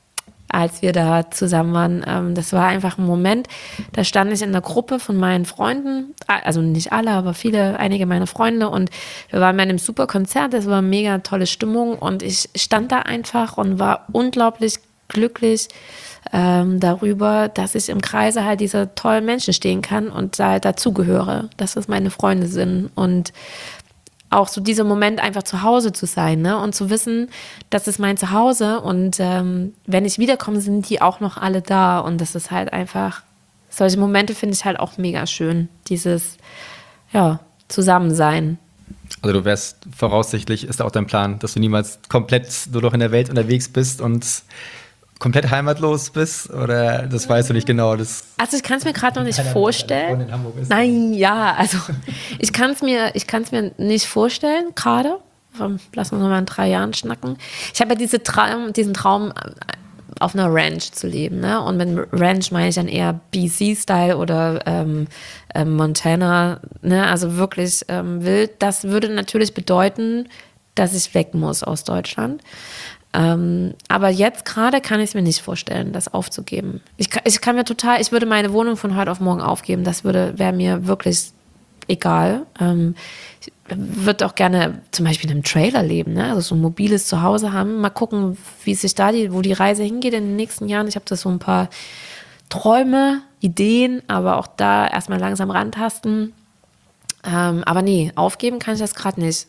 als wir da zusammen waren. Ähm, das war einfach ein Moment, da stand ich in der Gruppe von meinen Freunden, also nicht alle, aber viele, einige meiner Freunde, und wir waren bei einem super Konzert, das war eine mega tolle Stimmung und ich stand da einfach und war unglaublich glücklich ähm, darüber, dass ich im Kreise halt dieser tollen Menschen stehen kann und da halt dazugehöre, dass das meine Freunde sind und auch so dieser Moment einfach zu Hause zu sein, ne? Und zu wissen, das ist mein Zuhause und ähm, wenn ich wiederkomme, sind die auch noch alle da und das ist halt einfach, solche Momente finde ich halt auch mega schön, dieses, ja, Zusammensein. Also du wärst voraussichtlich, ist auch dein Plan, dass du niemals komplett nur noch in der Welt unterwegs bist und komplett heimatlos bist? Oder das weißt du nicht genau? Das Also ich kann es mir gerade noch nicht Keiner vorstellen. in Hamburg ist. Nein, ja, also ich kann es mir, ich kann es mir nicht vorstellen, gerade. Lass uns noch mal in drei Jahren schnacken. Ich habe ja diese Traum, diesen Traum, auf einer Ranch zu leben, ne? Und mit Ranch meine ich dann eher B C-Style oder ähm, ähm, Montana, ne? Also wirklich ähm, wild. Das würde natürlich bedeuten, dass ich weg muss aus Deutschland. Ähm, aber jetzt gerade kann ich es mir nicht vorstellen, das aufzugeben. Ich kann, ich kann mir total, ich würde meine Wohnung von heute auf morgen aufgeben. Das würde, wäre mir wirklich egal. Ähm, ich würde auch gerne zum Beispiel in einem Trailer leben, ne? Also so ein mobiles Zuhause haben. Mal gucken, wie sich da die, wo die Reise hingeht in den nächsten Jahren. Ich habe da so ein paar Träume, Ideen, aber auch da erstmal langsam rantasten. Ähm, aber nee, aufgeben kann ich das gerade nicht.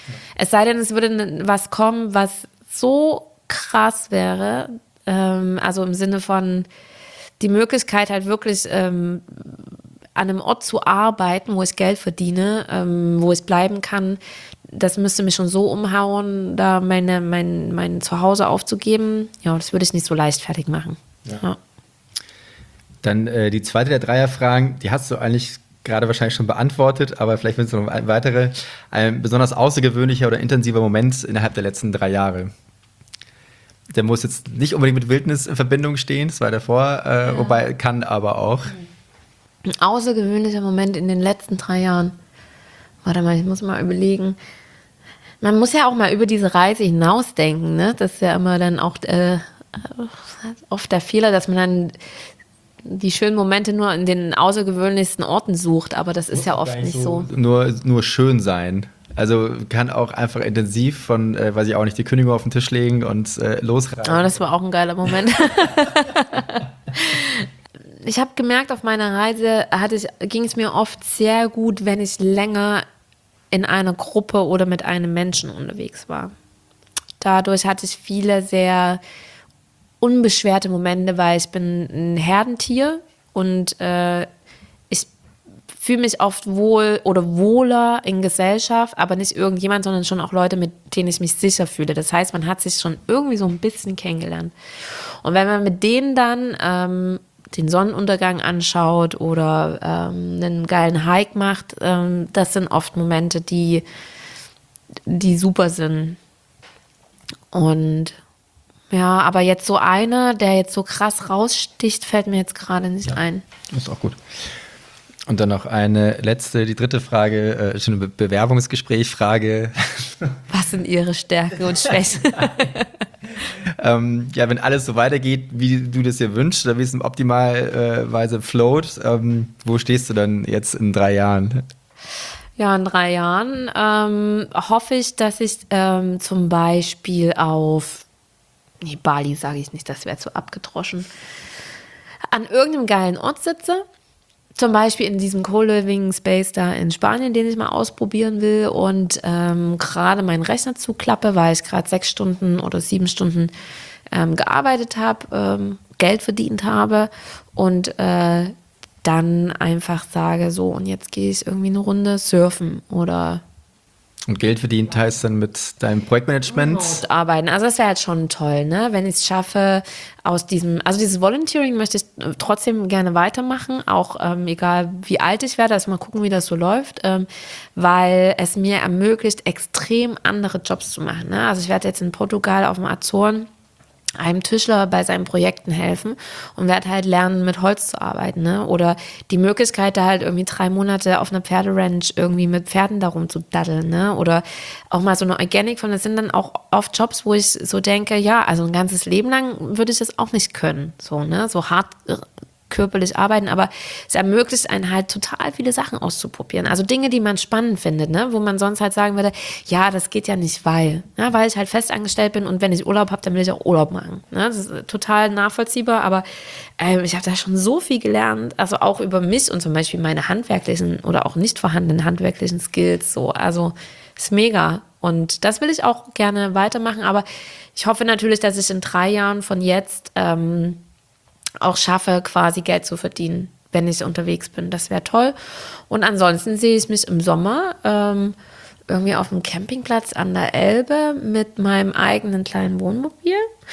Es sei denn, es würde was kommen, was so krass wäre, ähm, also im Sinne von die Möglichkeit halt wirklich ähm, an einem Ort zu arbeiten, wo ich Geld verdiene, ähm, wo ich bleiben kann, das müsste mich schon so umhauen, da meine, mein, mein Zuhause aufzugeben. Ja, das würde ich nicht so leichtfertig machen. Ja. Ja. Dann äh, die zweite der Dreierfragen, die hast du eigentlich gerade wahrscheinlich schon beantwortet, aber vielleicht willst du noch eine weitere. Ein besonders außergewöhnlicher oder intensiver Moment innerhalb der letzten drei Jahre. Der muss jetzt nicht unbedingt mit Wildnis in Verbindung stehen, das war davor, äh, ja. Wobei kann aber auch. Ein außergewöhnlicher Moment in den letzten drei Jahren. Warte mal, ich muss mal überlegen. Man muss ja auch mal über diese Reise hinausdenken, ne? Das ist ja immer dann auch äh, oft der Fehler, dass man dann die schönen Momente nur in den außergewöhnlichsten Orten sucht, aber das ist ja oft nicht so. Nur, nur schön sein. Also kann auch einfach intensiv von, äh, weiß ich auch nicht, die Kündigung auf den Tisch legen und äh, losreisen. Oh, das war auch ein geiler Moment. Ich habe gemerkt, auf meiner Reise hatte ich, ging es mir oft sehr gut, wenn ich länger in einer Gruppe oder mit einem Menschen unterwegs war. Dadurch hatte ich viele sehr unbeschwerte Momente, weil ich bin ein Herdentier und äh, ich fühle mich oft wohl oder wohler in Gesellschaft, aber nicht irgendjemand, sondern schon auch Leute, mit denen ich mich sicher fühle. Das heißt, man hat sich schon irgendwie so ein bisschen kennengelernt. Und wenn man mit denen dann ähm, den Sonnenuntergang anschaut oder ähm, einen geilen Hike macht, ähm, das sind oft Momente, die, die super sind. Und ja, aber jetzt so einer, der jetzt so krass raussticht, fällt mir jetzt gerade nicht ja, ein. Das ist auch gut. Und dann noch eine letzte, die dritte Frage, äh, schon eine Be- Bewerbungsgespräch-Frage. Was sind Ihre Stärken und Schwächen? ähm, ja, wenn alles so weitergeht, wie du das dir wünschst, oder wie es in optimalweise äh, float, ähm, wo stehst du dann jetzt in drei Jahren? Ja, in drei Jahren ähm, hoffe ich, dass ich ähm, zum Beispiel auf Nee, Bali sage ich nicht, das wäre zu abgedroschen. An irgendeinem geilen Ort sitze, zum Beispiel in diesem Co-Living Space da in Spanien, den ich mal ausprobieren will und ähm, gerade meinen Rechner zuklappe, weil ich gerade sechs Stunden oder sieben Stunden ähm, gearbeitet habe, ähm, Geld verdient habe und äh, dann einfach sage, so und jetzt gehe ich irgendwie eine Runde surfen oder Und Geld verdient heißt dann mit deinem Projektmanagement? Und arbeiten. Also das wäre halt schon toll, ne? Wenn ich es schaffe, aus diesem, also dieses Volunteering möchte ich trotzdem gerne weitermachen, auch ähm, egal wie alt ich werde, also mal gucken, wie das so läuft, ähm, weil es mir ermöglicht, extrem andere Jobs zu machen, ne? Also ich werde jetzt in Portugal auf dem Azoren einem Tischler bei seinen Projekten helfen und werde halt lernen, mit Holz zu arbeiten, ne? Oder die Möglichkeit, da halt irgendwie drei Monate auf einer Pferderanch irgendwie mit Pferden darum zu daddeln, ne? Oder auch mal so eine Organic von, das sind dann auch oft Jobs, wo ich so denke, ja, also ein ganzes Leben lang würde ich das auch nicht können, so, ne? So hart körperlich arbeiten, aber es ermöglicht einen halt total viele Sachen auszuprobieren. Also Dinge, die man spannend findet, ne? Wo man sonst halt sagen würde, ja, das geht ja nicht, weil, ja, weil ich halt festangestellt bin und wenn ich Urlaub habe, dann will ich auch Urlaub machen. Ne? Das ist total nachvollziehbar, aber ähm, ich habe da schon so viel gelernt, also auch über mich und zum Beispiel meine handwerklichen oder auch nicht vorhandenen handwerklichen Skills, so, also ist mega. Und das will ich auch gerne weitermachen, aber ich hoffe natürlich, dass ich in drei Jahren von jetzt ähm, auch schaffe, quasi Geld zu verdienen, wenn ich unterwegs bin. Das wäre toll. Und ansonsten sehe ich mich im Sommer ähm, irgendwie auf einem Campingplatz an der Elbe mit meinem eigenen kleinen Wohnmobil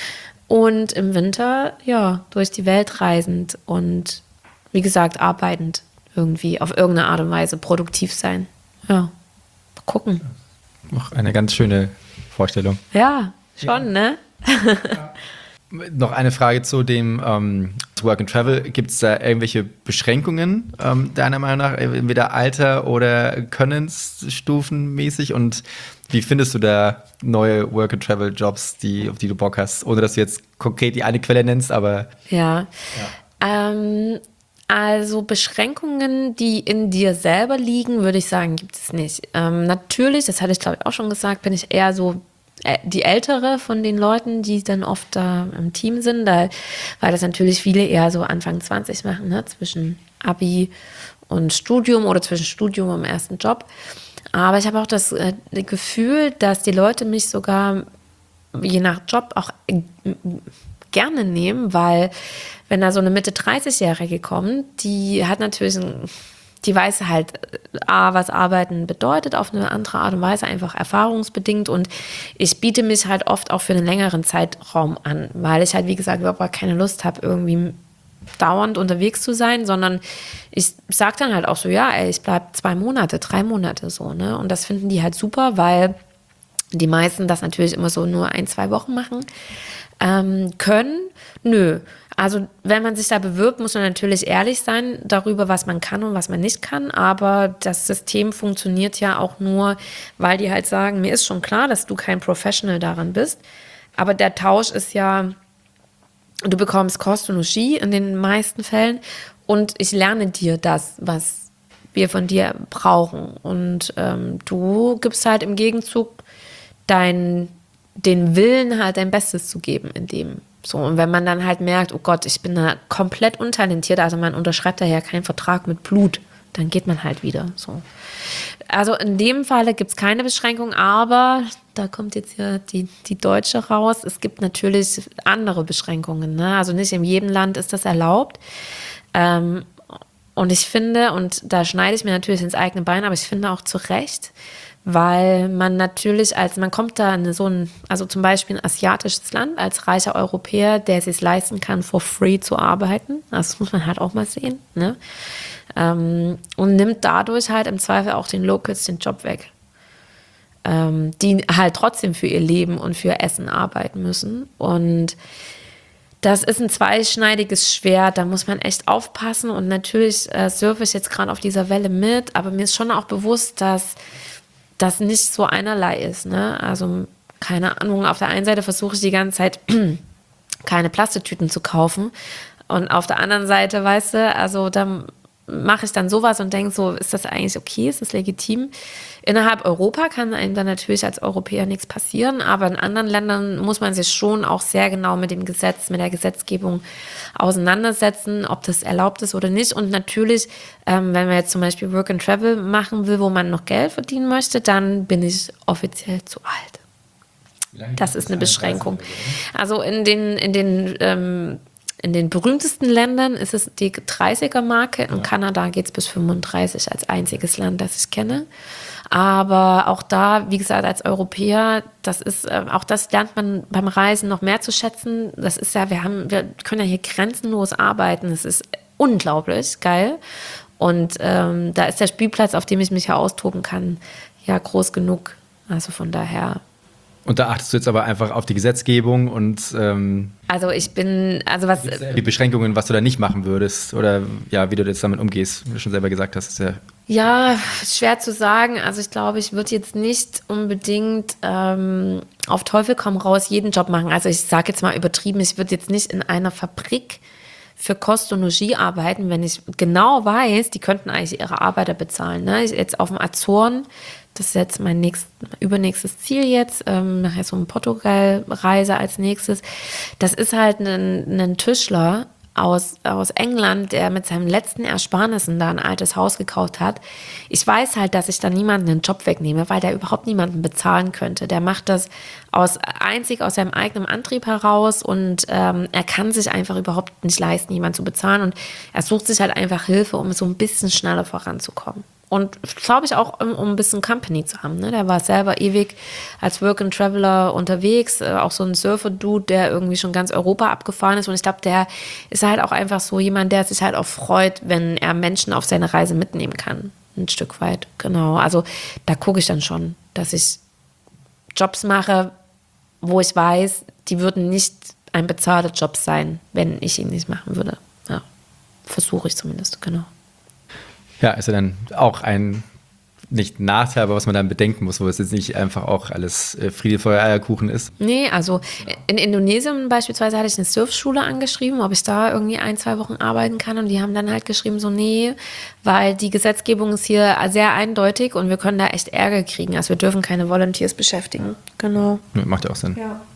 und im Winter, ja, durch die Welt reisend und, wie gesagt, arbeitend irgendwie auf irgendeine Art und Weise produktiv sein. Ja, mal gucken. Auch eine ganz schöne Vorstellung. Ja, schon, ja. Ne? Ja. Noch eine Frage zu dem ähm, Work and Travel. Gibt es da irgendwelche Beschränkungen, ähm, deiner Meinung nach, entweder Alter- oder Könnensstufenmäßig? Und wie findest du da neue Work and Travel Jobs, die, auf die du Bock hast? Ohne, dass du jetzt konkret die eine Quelle nennst, aber... Ja, ja. Ähm, also Beschränkungen, die in dir selber liegen, würde ich sagen, gibt es nicht. Ähm, natürlich, das hatte ich glaube ich auch schon gesagt, bin ich eher so die ältere von den Leuten, die dann oft da im Team sind, da, weil das natürlich viele eher so Anfang zwanzig machen, ne? Zwischen Abi und Studium oder zwischen Studium und ersten Job. Aber ich habe auch das äh, Gefühl, dass die Leute mich sogar je nach Job auch äh, gerne nehmen, weil wenn da so eine Mitte dreißig-Jährige kommt, die hat natürlich ein die weiß halt, A, was Arbeiten bedeutet, auf eine andere Art und Weise, einfach erfahrungsbedingt. Und ich biete mich halt oft auch für einen längeren Zeitraum an, weil ich halt, wie gesagt, überhaupt keine Lust habe, irgendwie dauernd unterwegs zu sein, sondern ich sage dann halt auch so, ja, ey, ich bleibe zwei Monate, drei Monate so, ne? Und das finden die halt super, weil die meisten das natürlich immer so nur ein, zwei Wochen machen ähm, können. Nö. Also wenn man sich da bewirbt, muss man natürlich ehrlich sein darüber, was man kann und was man nicht kann. Aber das System funktioniert ja auch nur, weil die halt sagen, mir ist schon klar, dass du kein Professional daran bist. Aber der Tausch ist ja, du bekommst Kost und Logis in den meisten Fällen und ich lerne dir das, was wir von dir brauchen. Und ähm, du gibst halt im Gegenzug dein, den Willen, halt dein Bestes zu geben in dem. So, und wenn man dann halt merkt, oh Gott, ich bin da komplett untalentiert, also man unterschreibt daher keinen Vertrag mit Blut, dann geht man halt wieder. So. Also in dem Falle gibt es keine Beschränkung, aber da kommt jetzt hier die, die Deutsche raus. Es gibt natürlich andere Beschränkungen, ne? Also nicht in jedem Land ist das erlaubt. Ähm, und ich finde, und da schneide ich mir natürlich ins eigene Bein, aber ich finde auch zu Recht, weil man natürlich, als man kommt da in so ein, also zum Beispiel ein asiatisches Land, als reicher Europäer, der es sich leisten kann, for free zu arbeiten, das muss man halt auch mal sehen, ne? Ähm, und nimmt dadurch halt im Zweifel auch den Locals den Job weg, ähm, die halt trotzdem für ihr Leben und für Essen arbeiten müssen. Und das ist ein zweischneidiges Schwert, da muss man echt aufpassen. Und natürlich äh, surfe ich jetzt gerade auf dieser Welle mit, aber mir ist schon auch bewusst, dass das nicht so einerlei ist, ne? Also keine Ahnung, auf der einen Seite versuche ich die ganze Zeit keine Plastiktüten zu kaufen und auf der anderen Seite, weißt du, also da mache ich dann sowas und denke so, ist das eigentlich okay, ist das legitim? Innerhalb Europa kann einem dann natürlich als Europäer nichts passieren, aber in anderen Ländern muss man sich schon auch sehr genau mit dem Gesetz, mit der Gesetzgebung auseinandersetzen, ob das erlaubt ist oder nicht. Und natürlich, ähm, wenn man jetzt zum Beispiel Work and Travel machen will, wo man noch Geld verdienen möchte, dann bin ich offiziell zu alt. Das ist eine Beschränkung. Also in den, in den ähm, in den berühmtesten Ländern ist es die dreißiger-Marke. In ja. Kanada geht es bis fünfunddreißig als einziges Land, das ich kenne. Aber auch da, wie gesagt, als Europäer, das ist, äh, auch das lernt man beim Reisen noch mehr zu schätzen. Das ist ja, wir haben, wir können ja hier grenzenlos arbeiten. Das ist unglaublich geil. Und ähm, da ist der Spielplatz, auf dem ich mich ja austoben kann, ja groß genug. Also von daher. Und da achtest du jetzt aber einfach auf die Gesetzgebung und ähm, also ich bin, also was die Beschränkungen, was du da nicht machen würdest oder ja, wie du jetzt damit umgehst, wie du schon selber gesagt hast, ist ja ja schwer zu sagen. Also ich glaube, ich würde jetzt nicht unbedingt ähm, auf Teufel komm raus jeden Job machen. Also ich sage jetzt mal übertrieben, ich würde jetzt nicht in einer Fabrik für Kost und Logis arbeiten, wenn ich genau weiß, die könnten eigentlich ihre Arbeiter bezahlen. Ne? Ich, jetzt auf dem Azoren, das ist jetzt mein nächst, übernächstes Ziel jetzt, ähm, nachher so eine Portugal-Reise als nächstes. Das ist halt ein, ein Tischler aus, aus England, der mit seinen letzten Ersparnissen da ein altes Haus gekauft hat. Ich weiß halt, dass ich da niemanden den Job wegnehme, weil der überhaupt niemanden bezahlen könnte. Der macht das aus, einzig aus seinem eigenen Antrieb heraus und ähm, er kann sich einfach überhaupt nicht leisten, jemanden zu bezahlen und er sucht sich halt einfach Hilfe, um so ein bisschen schneller voranzukommen. Und glaube ich auch, um, um ein bisschen Company zu haben. Ne? Der war selber ewig als Work-and-Traveler unterwegs, äh, auch so ein Surfer-Dude, der irgendwie schon ganz Europa abgefahren ist. Und ich glaube, der ist halt auch einfach so jemand, der sich halt auch freut, wenn er Menschen auf seine Reise mitnehmen kann. Ein Stück weit, genau. Also da gucke ich dann schon, dass ich Jobs mache, wo ich weiß, die würden nicht ein bezahlter Job sein, wenn ich ihn nicht machen würde. Ja, versuche ich zumindest, genau. Ja, ist ja dann auch ein, nicht Nachteil, aber was man dann bedenken muss, wo es jetzt nicht einfach auch alles äh, Friede, Feuer, Eierkuchen ist. Nee, also in Indonesien beispielsweise hatte ich eine Surfschule angeschrieben, ob ich da irgendwie ein, zwei Wochen arbeiten kann und die haben dann halt geschrieben, so nee, weil die Gesetzgebung ist hier sehr eindeutig und wir können da echt Ärger kriegen, also wir dürfen keine Volunteers beschäftigen. Genau. Ja, macht ja auch Sinn. Ja.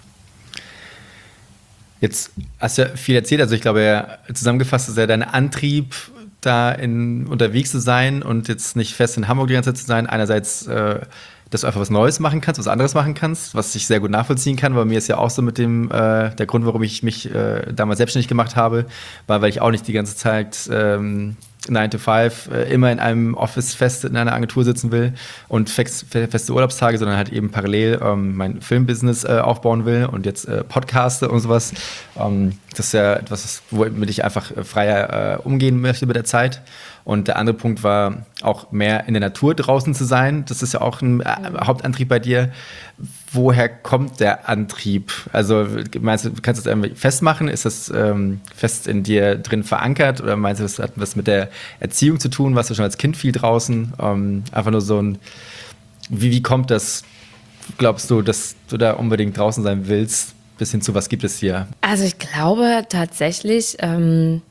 Jetzt hast du ja viel erzählt, also ich glaube, ja, zusammengefasst ist ja dein Antrieb, da in, unterwegs zu sein und jetzt nicht fest in Hamburg die ganze Zeit zu sein. Einerseits, äh, dass du einfach was Neues machen kannst, was anderes machen kannst, was ich sehr gut nachvollziehen kann. Bei mir ist ja auch so mit dem, äh, der Grund, warum ich mich äh, damals selbstständig gemacht habe, war, weil ich auch nicht die ganze Zeit ähm, nine to five äh, immer in einem Office fest in einer Agentur sitzen will und fest, feste Urlaubstage, sondern halt eben parallel ähm, mein Filmbusiness äh, aufbauen will und jetzt äh, Podcaste und sowas. Ähm, das ist ja etwas, womit ich einfach äh, freier äh, umgehen möchte mit der Zeit. Und der andere Punkt war auch mehr in der Natur draußen zu sein. Das ist ja auch ein äh, Hauptantrieb bei dir. Woher kommt der Antrieb? Also meinst du, kannst du das irgendwie festmachen? Ist das ähm, fest in dir drin verankert? Oder meinst du, das hat was mit der Erziehung zu tun? Warst du schon als Kind viel draußen? Ähm, einfach nur so ein, wie, wie kommt das, glaubst du, dass du da unbedingt draußen sein willst? Bis hin zu, was gibt es hier? Also ich glaube tatsächlich, ähm,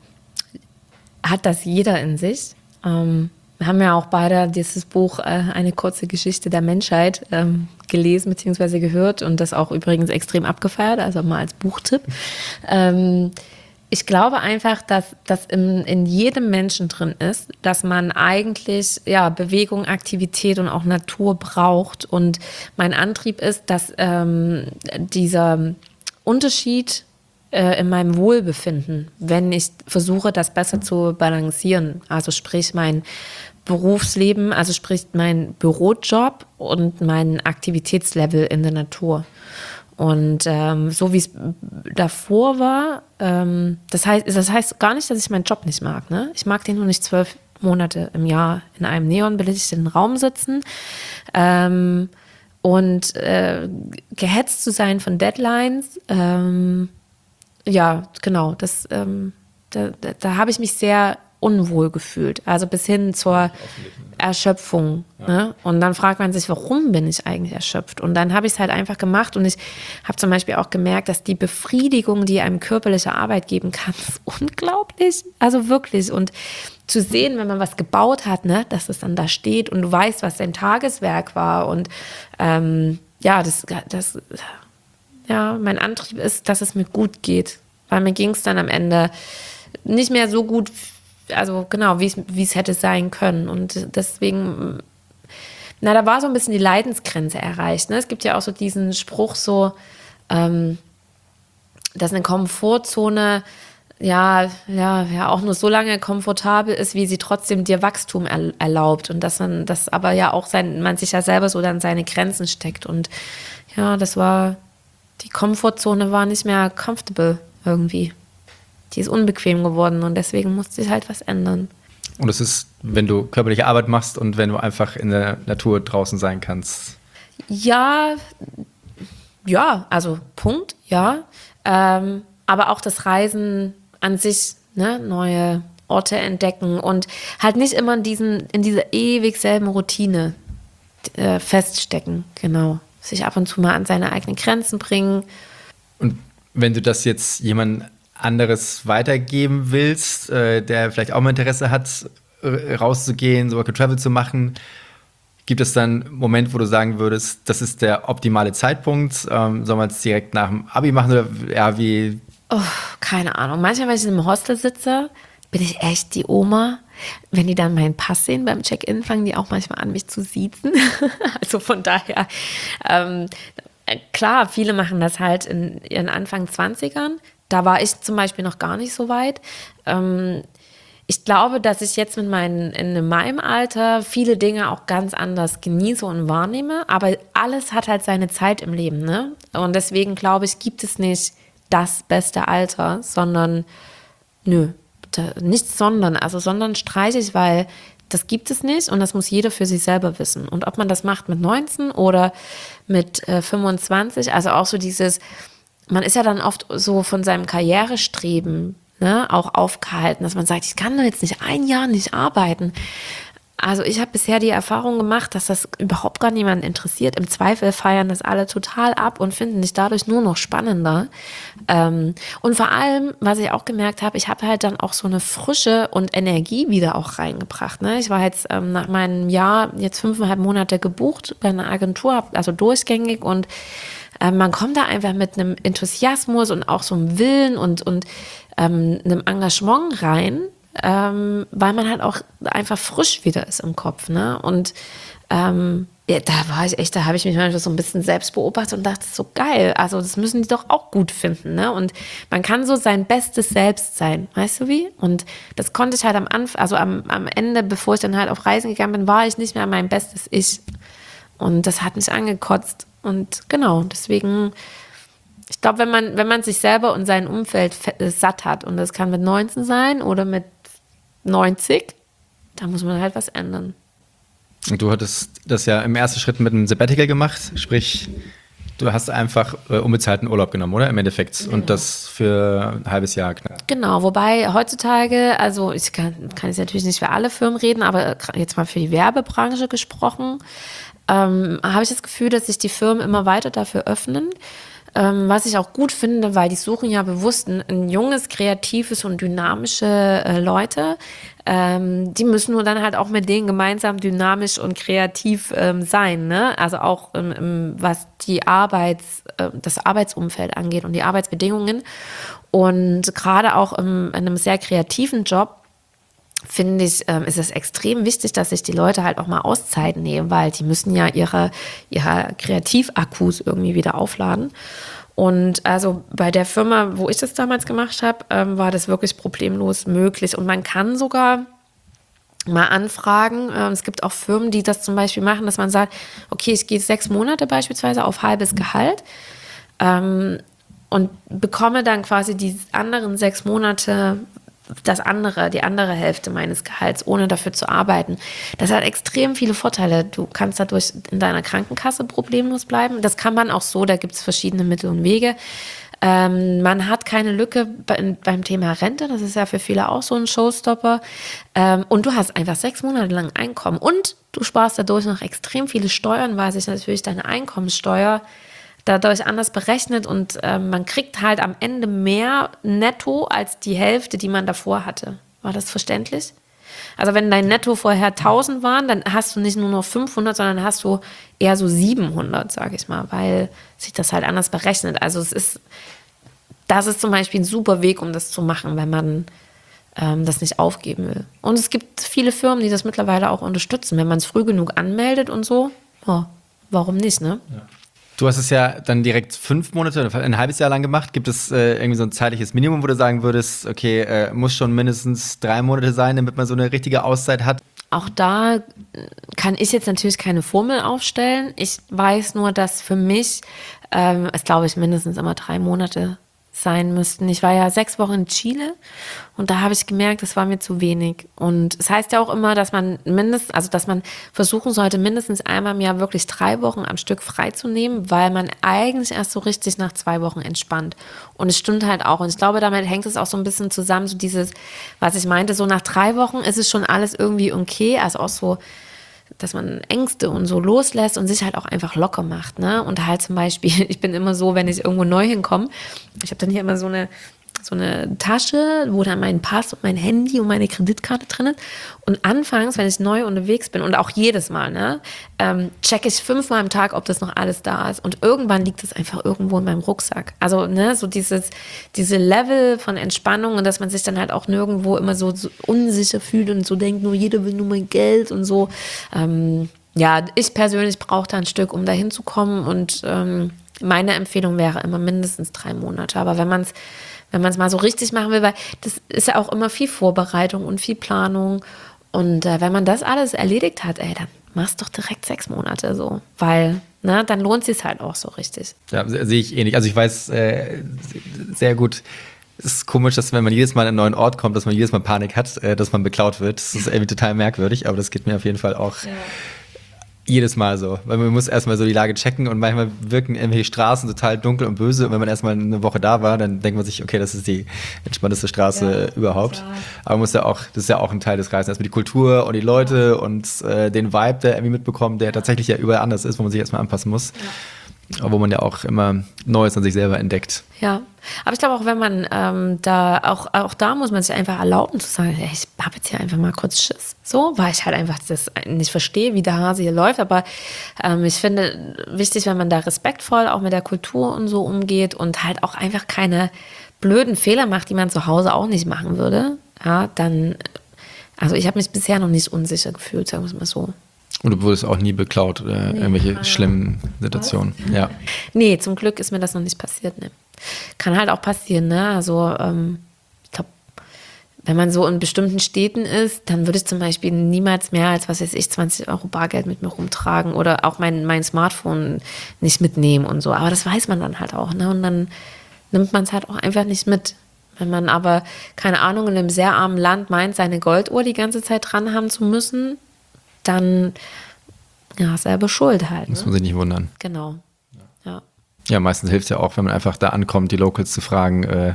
hat das jeder in sich. Ähm, wir haben ja auch beide dieses Buch äh, Eine kurze Geschichte der Menschheit ähm, gelesen bzw. gehört und das auch übrigens extrem abgefeiert, also mal als Buchtipp. Ähm, ich glaube einfach, dass das in, in jedem Menschen drin ist, dass man eigentlich ja, Bewegung, Aktivität und auch Natur braucht. Und mein Antrieb ist, dass ähm, dieser Unterschied in meinem Wohlbefinden, wenn ich versuche, das besser zu balancieren. Also sprich mein Berufsleben, also sprich mein Bürojob und mein Aktivitätslevel in der Natur. Und ähm, so wie es davor war, ähm, das heißt, das heißt gar nicht, dass ich meinen Job nicht mag. Ne? Ich mag den nur nicht zwölf Monate im Jahr in einem neonbelichteten Raum sitzen. Ähm, und äh, gehetzt zu sein von Deadlines, ähm, ja, genau, das, ähm, da, da, da habe ich mich sehr unwohl gefühlt, also bis hin zur Erschöpfung. Ja. Ne? Und dann fragt man sich, warum bin ich eigentlich erschöpft? Und dann habe ich es halt einfach gemacht und ich habe zum Beispiel auch gemerkt, dass die Befriedigung, die einem körperliche Arbeit geben kann, ist unglaublich, also wirklich. Und zu sehen, wenn man was gebaut hat, ne, dass es dann da steht und du weißt, was dein Tageswerk war und ähm, ja, das, das Ja, mein Antrieb ist, dass es mir gut geht. Weil mir ging es dann am Ende nicht mehr so gut, also genau, wie es hätte sein können. Und deswegen, na, da war so ein bisschen die Leidensgrenze erreicht. Ne? Es gibt ja auch so diesen Spruch so, ähm, dass eine Komfortzone ja, ja, ja, auch nur so lange komfortabel ist, wie sie trotzdem dir Wachstum er, erlaubt. Und dass man das aber ja auch sein, man sich ja selber so dann seine Grenzen steckt. Und ja, das war, die Komfortzone war nicht mehr comfortable irgendwie. Die ist unbequem geworden und deswegen musste sich halt was ändern. Und es ist, wenn du körperliche Arbeit machst und wenn du einfach in der Natur draußen sein kannst. Ja, ja, also Punkt, ja. Ähm, aber auch das Reisen an sich, ne, neue Orte entdecken und halt nicht immer in, diesen, in dieser ewig selben Routine äh, feststecken, genau. Sich ab und zu mal an seine eigenen Grenzen bringen. Und wenn du das jetzt jemand anderes weitergeben willst, äh, der vielleicht auch mal Interesse hat, rauszugehen, so Work and Travel zu machen, gibt es dann einen Moment, wo du sagen würdest, das ist der optimale Zeitpunkt? Ähm, soll man es direkt nach dem Abi machen oder ja, wie? Oh, keine Ahnung. Manchmal, wenn ich in einem Hostel sitze, bin ich echt die Oma. Wenn die dann meinen Pass sehen beim Check-in, fangen die auch manchmal an, mich zu siezen. Also von daher, ähm, klar, viele machen das halt in ihren Anfang zwanzigern. Da war ich zum Beispiel noch gar nicht so weit. Ähm, ich glaube, dass ich jetzt mit meinen, in meinem Alter viele Dinge auch ganz anders genieße und wahrnehme. Aber alles hat halt seine Zeit im Leben, ne? Und deswegen glaube ich, gibt es nicht das beste Alter, sondern, nö, da, nicht sondern, also sondern streiche ich, weil das gibt es nicht und das muss jeder für sich selber wissen. Und ob man das macht mit neunzehn oder mit äh, fünfundzwanzig, also auch so dieses, man ist ja dann oft so von seinem Karrierestreben, ne, auch aufgehalten, dass man sagt, ich kann doch jetzt nicht ein Jahr nicht arbeiten. Also ich habe bisher die Erfahrung gemacht, dass das überhaupt gar niemanden interessiert. Im Zweifel feiern das alle total ab und finden sich dadurch nur noch spannender. Ähm, und vor allem, was ich auch gemerkt habe, ich habe halt dann auch so eine Frische und Energie wieder auch reingebracht. Ne? Ich war jetzt ähm, nach meinem Jahr jetzt fünfeinhalb Monate gebucht bei einer Agentur, also durchgängig und ähm, man kommt da einfach mit einem Enthusiasmus und auch so einem Willen und, und ähm, einem Engagement rein, Ähm, weil man halt auch einfach frisch wieder ist im Kopf, ne? Und ähm, ja, da war ich echt, da habe ich mich manchmal so ein bisschen selbst beobachtet und dachte, so geil, also das müssen die doch auch gut finden, ne? Und man kann so sein bestes Selbst sein, weißt du wie? Und das konnte ich halt am Anfang, also am, am Ende, bevor ich dann halt auf Reisen gegangen bin, war ich nicht mehr mein bestes Ich. Und das hat mich angekotzt. Und genau, deswegen, ich glaube, wenn man, wenn man sich selber und sein Umfeld satt hat, und das kann mit neunzehn sein oder mit neunzig, da muss man halt was ändern. Und du hattest das ja im ersten Schritt mit einem Sabbatical gemacht, sprich, du hast einfach äh, unbezahlten Urlaub genommen, oder? Im Endeffekt. Genau. Und das für ein halbes Jahr knapp. Genau, wobei heutzutage, also ich kann, kann jetzt natürlich nicht für alle Firmen reden, aber jetzt mal für die Werbebranche gesprochen, ähm, habe ich das Gefühl, dass sich die Firmen immer weiter dafür öffnen. Ähm, was ich auch gut finde, weil die suchen ja bewusst ein, ein junges, kreatives und dynamische äh, Leute. Ähm, die müssen nur dann halt auch mit denen gemeinsam dynamisch und kreativ ähm, sein, ne? Also auch im, im, was die Arbeits, äh, das Arbeitsumfeld angeht und die Arbeitsbedingungen. Und gerade auch im, in einem sehr kreativen Job finde ich, ähm, ist es extrem wichtig, dass sich die Leute halt auch mal Auszeit nehmen, weil die müssen ja ihre, ihre Kreativakkus irgendwie wieder aufladen. Und also bei der Firma, wo ich das damals gemacht habe, ähm, war das wirklich problemlos möglich. Und man kann sogar mal anfragen. Ähm, es gibt auch Firmen, die das zum Beispiel machen, dass man sagt, okay, ich gehe sechs Monate beispielsweise auf halbes Gehalt ähm, und bekomme dann quasi die anderen sechs Monate das andere, die andere Hälfte meines Gehalts, ohne dafür zu arbeiten. Das hat extrem viele Vorteile. Du kannst dadurch in deiner Krankenkasse problemlos bleiben. Das kann man auch so, da gibt es verschiedene Mittel und Wege. Ähm, man hat keine Lücke bei, beim Thema Rente, das ist ja für viele auch so ein Showstopper. Ähm, und du hast einfach sechs Monate lang Einkommen und du sparst dadurch noch extrem viele Steuern, weil sich natürlich deine Einkommenssteuer dadurch anders berechnet und äh, man kriegt halt am Ende mehr netto als die Hälfte, die man davor hatte. War das verständlich? Also wenn dein Netto vorher tausend waren, dann hast du nicht nur noch fünfhundert, sondern hast du eher so siebenhundert, sage ich mal, weil sich das halt anders berechnet. Also es ist, das ist zum Beispiel ein super Weg, um das zu machen, wenn man ähm, das nicht aufgeben will. Und es gibt viele Firmen, die das mittlerweile auch unterstützen. Wenn man es früh genug anmeldet und so, oh, warum nicht, ne? Ja. Du hast es ja dann direkt fünf Monate oder ein halbes Jahr lang gemacht. Gibt es äh, irgendwie so ein zeitliches Minimum, wo du sagen würdest, okay, äh, muss schon mindestens drei Monate sein, damit man so eine richtige Auszeit hat? Auch da kann ich jetzt natürlich keine Formel aufstellen. Ich weiß nur, dass für mich ähm, es, glaube ich, mindestens immer drei Monate sein müssten. Ich war ja sechs Wochen in Chile und da habe ich gemerkt, das war mir zu wenig. Und es heißt ja auch immer, dass man mindestens, also dass man versuchen sollte, mindestens einmal im Jahr wirklich drei Wochen am Stück freizunehmen, weil man eigentlich erst so richtig nach zwei Wochen entspannt. Und es stimmt halt auch. Und ich glaube, damit hängt es auch so ein bisschen zusammen, so dieses, was ich meinte, so nach drei Wochen ist es schon alles irgendwie okay, also auch so, dass man Ängste und so loslässt und sich halt auch einfach locker macht, ne? Und halt zum Beispiel, ich bin immer so, wenn ich irgendwo neu hinkomme, ich habe dann hier immer so eine so eine Tasche, wo dann mein Pass und mein Handy und meine Kreditkarte drin ist. Und anfangs, wenn ich neu unterwegs bin und auch jedes Mal, ne, ähm, checke ich fünfmal am Tag, ob das noch alles da ist. Und irgendwann liegt es einfach irgendwo in meinem Rucksack. Also, ne, so dieses, diese Level von Entspannung und dass man sich dann halt auch nirgendwo immer so, so unsicher fühlt und so denkt, nur jeder will nur mein Geld und so. Ähm, ja, ich persönlich brauche da ein Stück, um da hinzukommen. Und ähm, meine Empfehlung wäre immer mindestens drei Monate. Aber wenn man es Wenn man es mal so richtig machen will, weil das ist ja auch immer viel Vorbereitung und viel Planung. Und äh, wenn man das alles erledigt hat, ey, dann machst doch direkt sechs Monate so. Weil, ne, dann lohnt es sich halt auch so richtig. Ja, sehe ich ähnlich. Also ich weiß äh, sehr gut, es ist komisch, dass wenn man jedes Mal an einen neuen Ort kommt, dass man jedes Mal Panik hat, äh, dass man beklaut wird. Das ist irgendwie total merkwürdig, aber das geht mir auf jeden Fall auch ja. jedes Mal so. Weil man muss erstmal so die Lage checken und manchmal wirken irgendwelche Straßen total dunkel und böse. Und wenn man erstmal eine Woche da war, dann denkt man sich, okay, das ist die entspannteste Straße ja, überhaupt. Klar. Aber man muss ja auch, das ist ja auch ein Teil des Reisens. Erstmal die Kultur und die Leute ja. und äh, den Vibe, der irgendwie mitbekommt, der tatsächlich ja überall anders ist, wo man sich erstmal anpassen muss. Ja. Aber wo man ja auch immer Neues an sich selber entdeckt. Ja, aber ich glaube auch, wenn man ähm, da, auch, auch da muss man sich einfach erlauben zu sagen, ey, ich habe jetzt hier einfach mal kurz Schiss. So, weil ich halt einfach das nicht verstehe, wie der Hase hier läuft. Aber ähm, ich finde wichtig, wenn man da respektvoll auch mit der Kultur und so umgeht und halt auch einfach keine blöden Fehler macht, die man zu Hause auch nicht machen würde. Ja, dann, also ich habe mich bisher noch nicht unsicher gefühlt, sagen wir es mal so. Und du wurdest auch nie beklaut oder nee, irgendwelche ja. schlimmen Situationen. Ja. Nee, zum Glück ist mir das noch nicht passiert. Ne. Kann halt auch passieren, ne? Also ähm, ich glaube, wenn man so in bestimmten Städten ist, dann würde ich zum Beispiel niemals mehr als, was weiß ich, zwanzig Euro Bargeld mit mir rumtragen oder auch mein, mein Smartphone nicht mitnehmen und so. Aber das weiß man dann halt auch, ne? Und dann nimmt man es halt auch einfach nicht mit. Wenn man aber, keine Ahnung, in einem sehr armen Land meint, seine Golduhr die ganze Zeit dran haben zu müssen, dann ja, selber schuld halt. Ne? Muss man sich nicht wundern. Genau. Ja, ja meistens hilft es ja auch, wenn man einfach da ankommt, die Locals zu fragen, äh,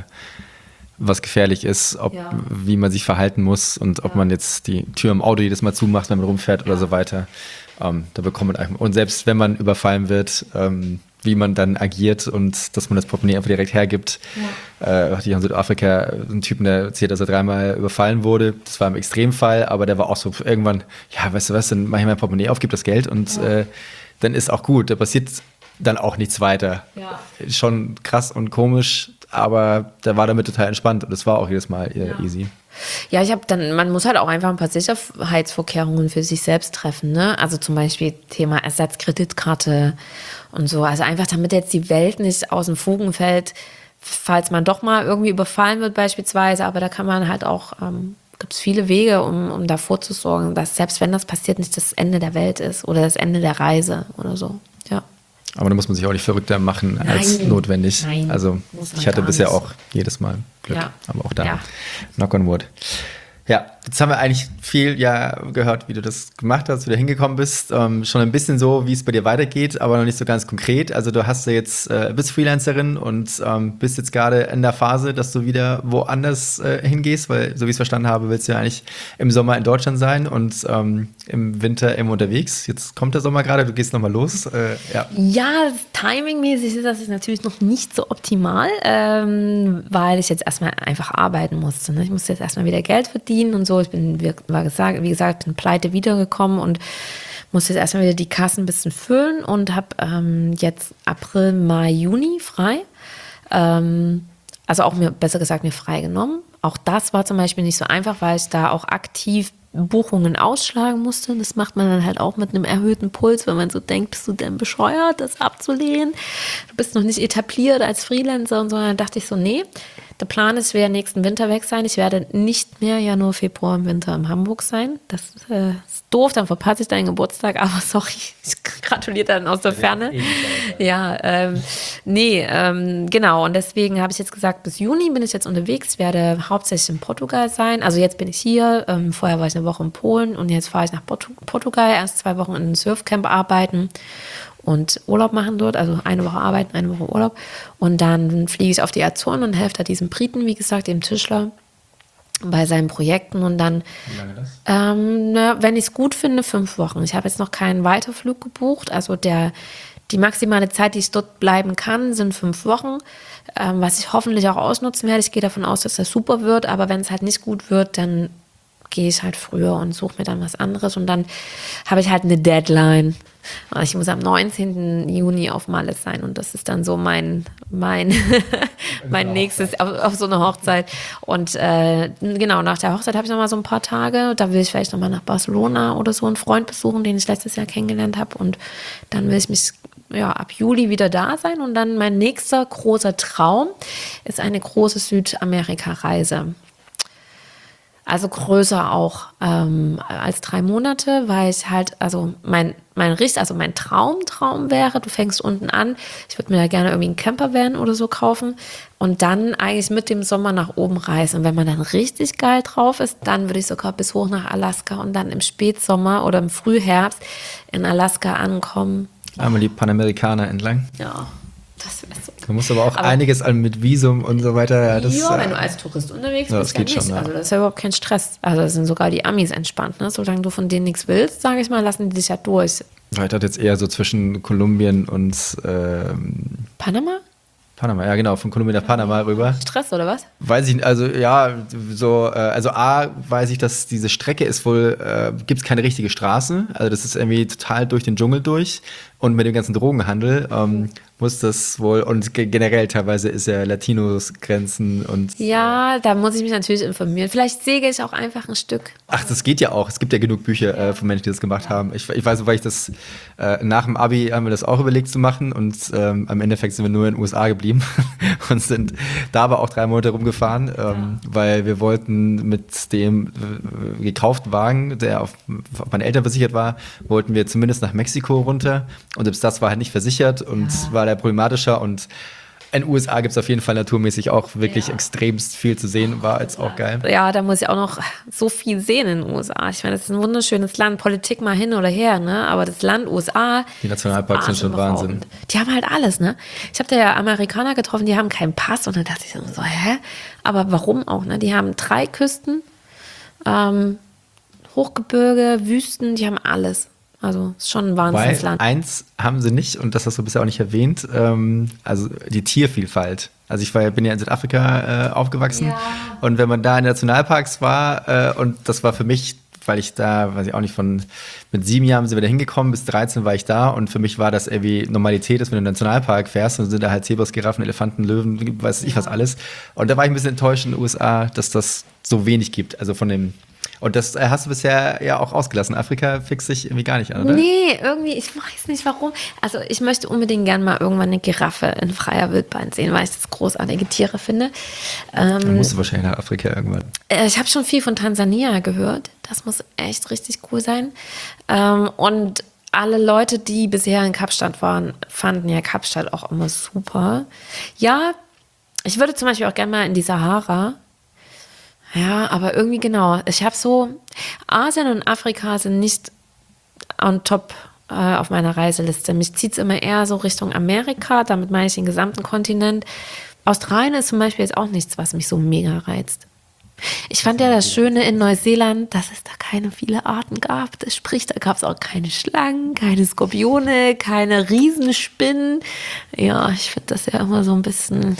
was gefährlich ist, ob, ja. wie man sich verhalten muss und ja. ob man jetzt die Tür im Auto jedes Mal zumacht, wenn man rumfährt ja. oder so weiter. Ähm, da bekommt man einfach, und selbst wenn man überfallen wird, ähm, wie man dann agiert und dass man das Portemonnaie einfach direkt hergibt. Ja. Äh, hatte ich in Südafrika einen Typen, der erzählt, dass er dreimal überfallen wurde. Das war im Extremfall, aber der war auch so irgendwann, ja, weißt du was, dann mache ich mein Portemonnaie auf, gib das Geld und ja. äh, dann ist auch gut. Da passiert dann auch nichts weiter. Ja. Schon krass und komisch, aber der war damit total entspannt und das war auch jedes Mal äh, ja. easy. Ja, ich habe dann, man muss halt auch einfach ein paar Sicherheitsvorkehrungen für sich selbst treffen, ne? Also zum Beispiel Thema Ersatzkreditkarte und so. Also einfach, damit jetzt die Welt nicht aus den Fugen fällt, falls man doch mal irgendwie überfallen wird beispielsweise. Aber da kann man halt auch, ähm, gibt es viele Wege, um, um davor zu sorgen, dass selbst wenn das passiert, nicht das Ende der Welt ist oder das Ende der Reise oder so, ja. Aber da muss man sich auch nicht verrückter machen als Nein. notwendig. Nein, also ich hatte bisher nicht. auch jedes Mal Glück, ja. aber auch da, ja. knock on wood. Ja, jetzt haben wir eigentlich viel ja gehört, wie du das gemacht hast, wie du hingekommen bist. Ähm, schon ein bisschen so, wie es bei dir weitergeht, aber noch nicht so ganz konkret. Also du hast ja jetzt, äh, bist Freelancerin und ähm, bist jetzt gerade in der Phase, dass du wieder woanders äh, hingehst, weil, so wie ich es verstanden habe, willst du ja eigentlich im Sommer in Deutschland sein und ähm, im Winter immer unterwegs. Jetzt kommt der Sommer gerade, du gehst nochmal los. Äh, ja, ja timingmäßig ist das natürlich noch nicht so optimal, ähm, weil ich jetzt erstmal einfach arbeiten musste. Ne? Ich musste jetzt erstmal wieder Geld verdienen und so. Ich bin, wie gesagt, wie gesagt, bin pleite wiedergekommen und musste jetzt erstmal wieder die Kassen ein bisschen füllen und habe ähm, jetzt April, Mai, Juni frei. Ähm, also auch mir, besser gesagt, mir freigenommen. Auch das war zum Beispiel nicht so einfach, weil ich da auch aktiv Buchungen ausschlagen musste. Das macht man dann halt auch mit einem erhöhten Puls, wenn man so denkt, bist du denn bescheuert, das abzulehnen? Du bist noch nicht etabliert als Freelancer und so. Dann dachte ich so, nee, der Plan ist, ich werde nächsten Winter weg sein. Ich werde nicht mehr Januar, Februar im Winter in Hamburg sein. Das äh, ist doof, dann verpasse ich deinen Geburtstag, aber sorry, ich gratuliere dann aus der Ferne. Ja, ähm, nee, ähm, genau. Und deswegen habe ich jetzt gesagt, bis Juni bin ich jetzt unterwegs. Ich werde hauptsächlich in Portugal sein. Also jetzt bin ich hier. Ähm, vorher war ich eine Woche in Polen und jetzt fahre ich nach Portu- Portugal. Erst zwei Wochen in einem Surfcamp arbeiten und Urlaub machen dort, also eine Woche arbeiten, eine Woche Urlaub. Und dann fliege ich auf die Azoren und helfe da diesem Briten, wie gesagt, dem Tischler, bei seinen Projekten. Und dann, wie lange das? Ähm, na, wenn ich es gut finde, fünf Wochen. Ich habe jetzt noch keinen Weiterflug gebucht. Also der, die maximale Zeit, die ich dort bleiben kann, sind fünf Wochen, ähm, was ich hoffentlich auch ausnutzen werde. Ich gehe davon aus, dass das super wird, aber wenn es halt nicht gut wird, dann gehe ich halt früher und suche mir dann was anderes. Und dann habe ich halt eine Deadline. Ich muss am neunzehnten Juni auf Malles sein und das ist dann so mein, mein, mein nächstes, auf, auf so eine Hochzeit. Und äh, genau, nach der Hochzeit habe ich nochmal so ein paar Tage. Da will ich vielleicht nochmal nach Barcelona oder so einen Freund besuchen, den ich letztes Jahr kennengelernt habe. Und dann will ich mich ja, ab Juli wieder da sein. Und dann mein nächster großer Traum ist eine große Südamerika-Reise. Also größer auch ähm, als drei Monate, weil ich halt, also mein, mein Richt, also mein Traumtraum wäre, du fängst unten an, ich würde mir da gerne irgendwie einen Campervan oder so kaufen und dann eigentlich mit dem Sommer nach oben reisen. Und wenn man dann richtig geil drauf ist, dann würde ich sogar bis hoch nach Alaska und dann im Spätsommer oder im Frühherbst in Alaska ankommen. Einmal die Panamerikaner entlang. Ja. Das wäre so. Du musst aber auch aber einiges an mit Visum und so weiter. Ja, das, ja, wenn äh, du als Tourist unterwegs ja, bist, das geht ja nicht. schon, ja. Also das ist ja überhaupt kein Stress. Also das sind sogar die Amis entspannt. Ne? Solange du von denen nichts willst, sage ich mal, lassen die dich ja durch. Ich hatte jetzt eher so zwischen Kolumbien und ähm, Panama? Panama, ja genau, von Kolumbien nach Panama rüber. Stress oder was? Weiß ich, also ja, so, äh, also A, weiß ich, dass diese Strecke ist wohl, äh, gibt es keine richtige Straße. Also das ist irgendwie total durch den Dschungel durch. Und mit dem ganzen Drogenhandel ähm, muss das wohl, und ge- generell teilweise ist ja Latinos-Grenzen und. Ja, da muss ich mich natürlich informieren. Vielleicht säge ich auch einfach ein Stück. Ach, das geht ja auch. Es gibt ja genug Bücher äh, von Menschen, die das gemacht haben. Ich, ich weiß, weil ich das äh, nach dem Abi haben wir das auch überlegt zu machen und ähm, am Endeffekt sind wir nur in den U S A geblieben und sind da aber auch drei Monate rumgefahren, ähm, ja. weil wir wollten mit dem äh, gekauften Wagen, der auf, auf meine Eltern versichert war, wollten wir zumindest nach Mexiko runter und selbst das war halt nicht versichert und ja. war der problematischer und in den U S A gibt es auf jeden Fall naturmäßig auch wirklich ja. extremst viel zu sehen, war jetzt auch geil. Ja, da muss ich auch noch so viel sehen in den U S A. Ich meine, das ist ein wunderschönes Land, Politik mal hin oder her, ne? Aber das Land U S A. Die Nationalparks sind schon Wahnsinn. Die haben halt alles, ne? Ich habe da ja Amerikaner getroffen, die haben keinen Pass und dann dachte ich so, hä? Aber warum auch, ne? Die haben drei Küsten, ähm, Hochgebirge, Wüsten, die haben alles. Also ist schon ein Wahnsinnsland. Weil eins haben sie nicht, und das hast du bisher auch nicht erwähnt, ähm, also die Tiervielfalt. Also ich war, bin ja in Südafrika äh, aufgewachsen ja. und wenn man da in Nationalparks war äh, und das war für mich, weil ich da, weiß ich auch nicht, von mit sieben Jahren sind wir da hingekommen, bis dreizehn war ich da und für mich war das irgendwie Normalität, dass wenn du in den Nationalpark fährst und sind da halt Zebras, Giraffen, Elefanten, Löwen, weiß ich was alles. Und da war ich ein bisschen enttäuscht in den U S A, dass das so wenig gibt, also von dem. Und das hast du bisher ja auch ausgelassen. Afrika fixt sich irgendwie gar nicht an, oder? Nee, irgendwie, ich weiß nicht warum. Also ich möchte unbedingt gern mal irgendwann eine Giraffe in freier Wildbahn sehen, weil ich das großartige Tiere finde. Ähm, Dann musst du wahrscheinlich nach Afrika irgendwann. Äh, ich habe schon viel von Tansania gehört. Das muss echt richtig cool sein. Ähm, und alle Leute, die bisher in Kapstadt waren, fanden ja Kapstadt auch immer super. Ja, ich würde zum Beispiel auch gerne mal in die Sahara. Ja, aber irgendwie genau. Ich habe so, Asien und Afrika sind nicht on top äh, auf meiner Reiseliste. Mich zieht es immer eher so Richtung Amerika, damit meine ich den gesamten Kontinent. Australien ist zum Beispiel jetzt auch nichts, was mich so mega reizt. Ich fand ja das Schöne in Neuseeland, dass es da keine viele Arten gab. Das sprich, da gab es auch keine Schlangen, keine Skorpione, keine Riesenspinnen. Ja, ich finde das ja immer so ein bisschen,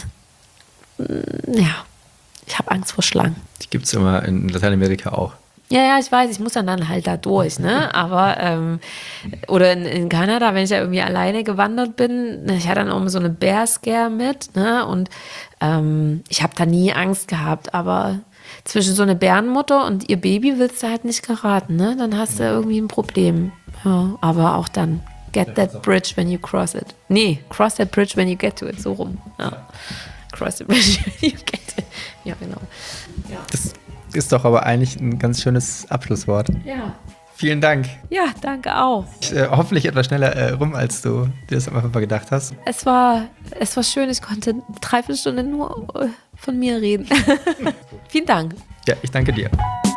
ja. Ich habe Angst vor Schlangen. Die gibt es immer in Lateinamerika auch. Ja, ja, ich weiß, ich muss dann, dann halt da durch, ne? Aber, ähm, oder in, in Kanada, wenn ich ja irgendwie alleine gewandert bin, ich hatte dann auch immer so eine Bear Scare mit, ne? Und ähm, ich habe da nie Angst gehabt, aber zwischen so eine Bärenmutter und ihr Baby willst du halt nicht geraten, ne? Dann hast du irgendwie ein Problem. Ja, aber auch dann, get that bridge when you cross it. Nee, cross that bridge when you get to it, so rum. Ja. Cross the bridge when you get to it. Ja, genau. Ja. Das ist doch aber eigentlich ein ganz schönes Abschlusswort. Ja. Vielen Dank. Ja, danke auch. Ich, äh, hoffentlich etwas schneller äh, rum, als du dir das am Anfang mal gedacht hast. Es war, es war schön, ich konnte dreiviertel Stunde nur äh, von mir reden. Vielen Dank. Ja, ich danke dir.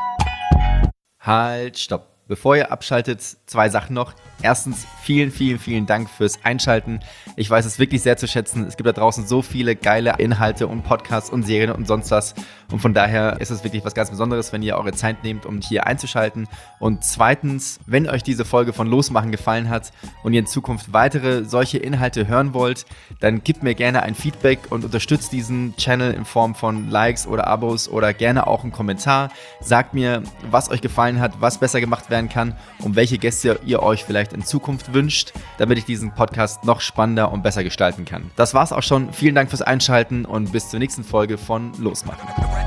Halt, stopp. Bevor ihr abschaltet, zwei Sachen noch. Erstens, vielen, vielen, vielen Dank fürs Einschalten. Ich weiß es wirklich sehr zu schätzen. Es gibt da draußen so viele geile Inhalte und Podcasts und Serien und sonst was. Und von daher ist es wirklich was ganz Besonderes, wenn ihr eure Zeit nehmt, um hier einzuschalten. Und zweitens, wenn euch diese Folge von Losmachen gefallen hat und ihr in Zukunft weitere solche Inhalte hören wollt, dann gebt mir gerne ein Feedback und unterstützt diesen Channel in Form von Likes oder Abos oder gerne auch einen Kommentar. Sagt mir, was euch gefallen hat, was besser gemacht werden kann und welche Gäste ihr euch vielleicht in Zukunft wünscht, damit ich diesen Podcast noch spannender und besser gestalten kann. Das war's auch schon. Vielen Dank fürs Einschalten und bis zur nächsten Folge von Losmachen.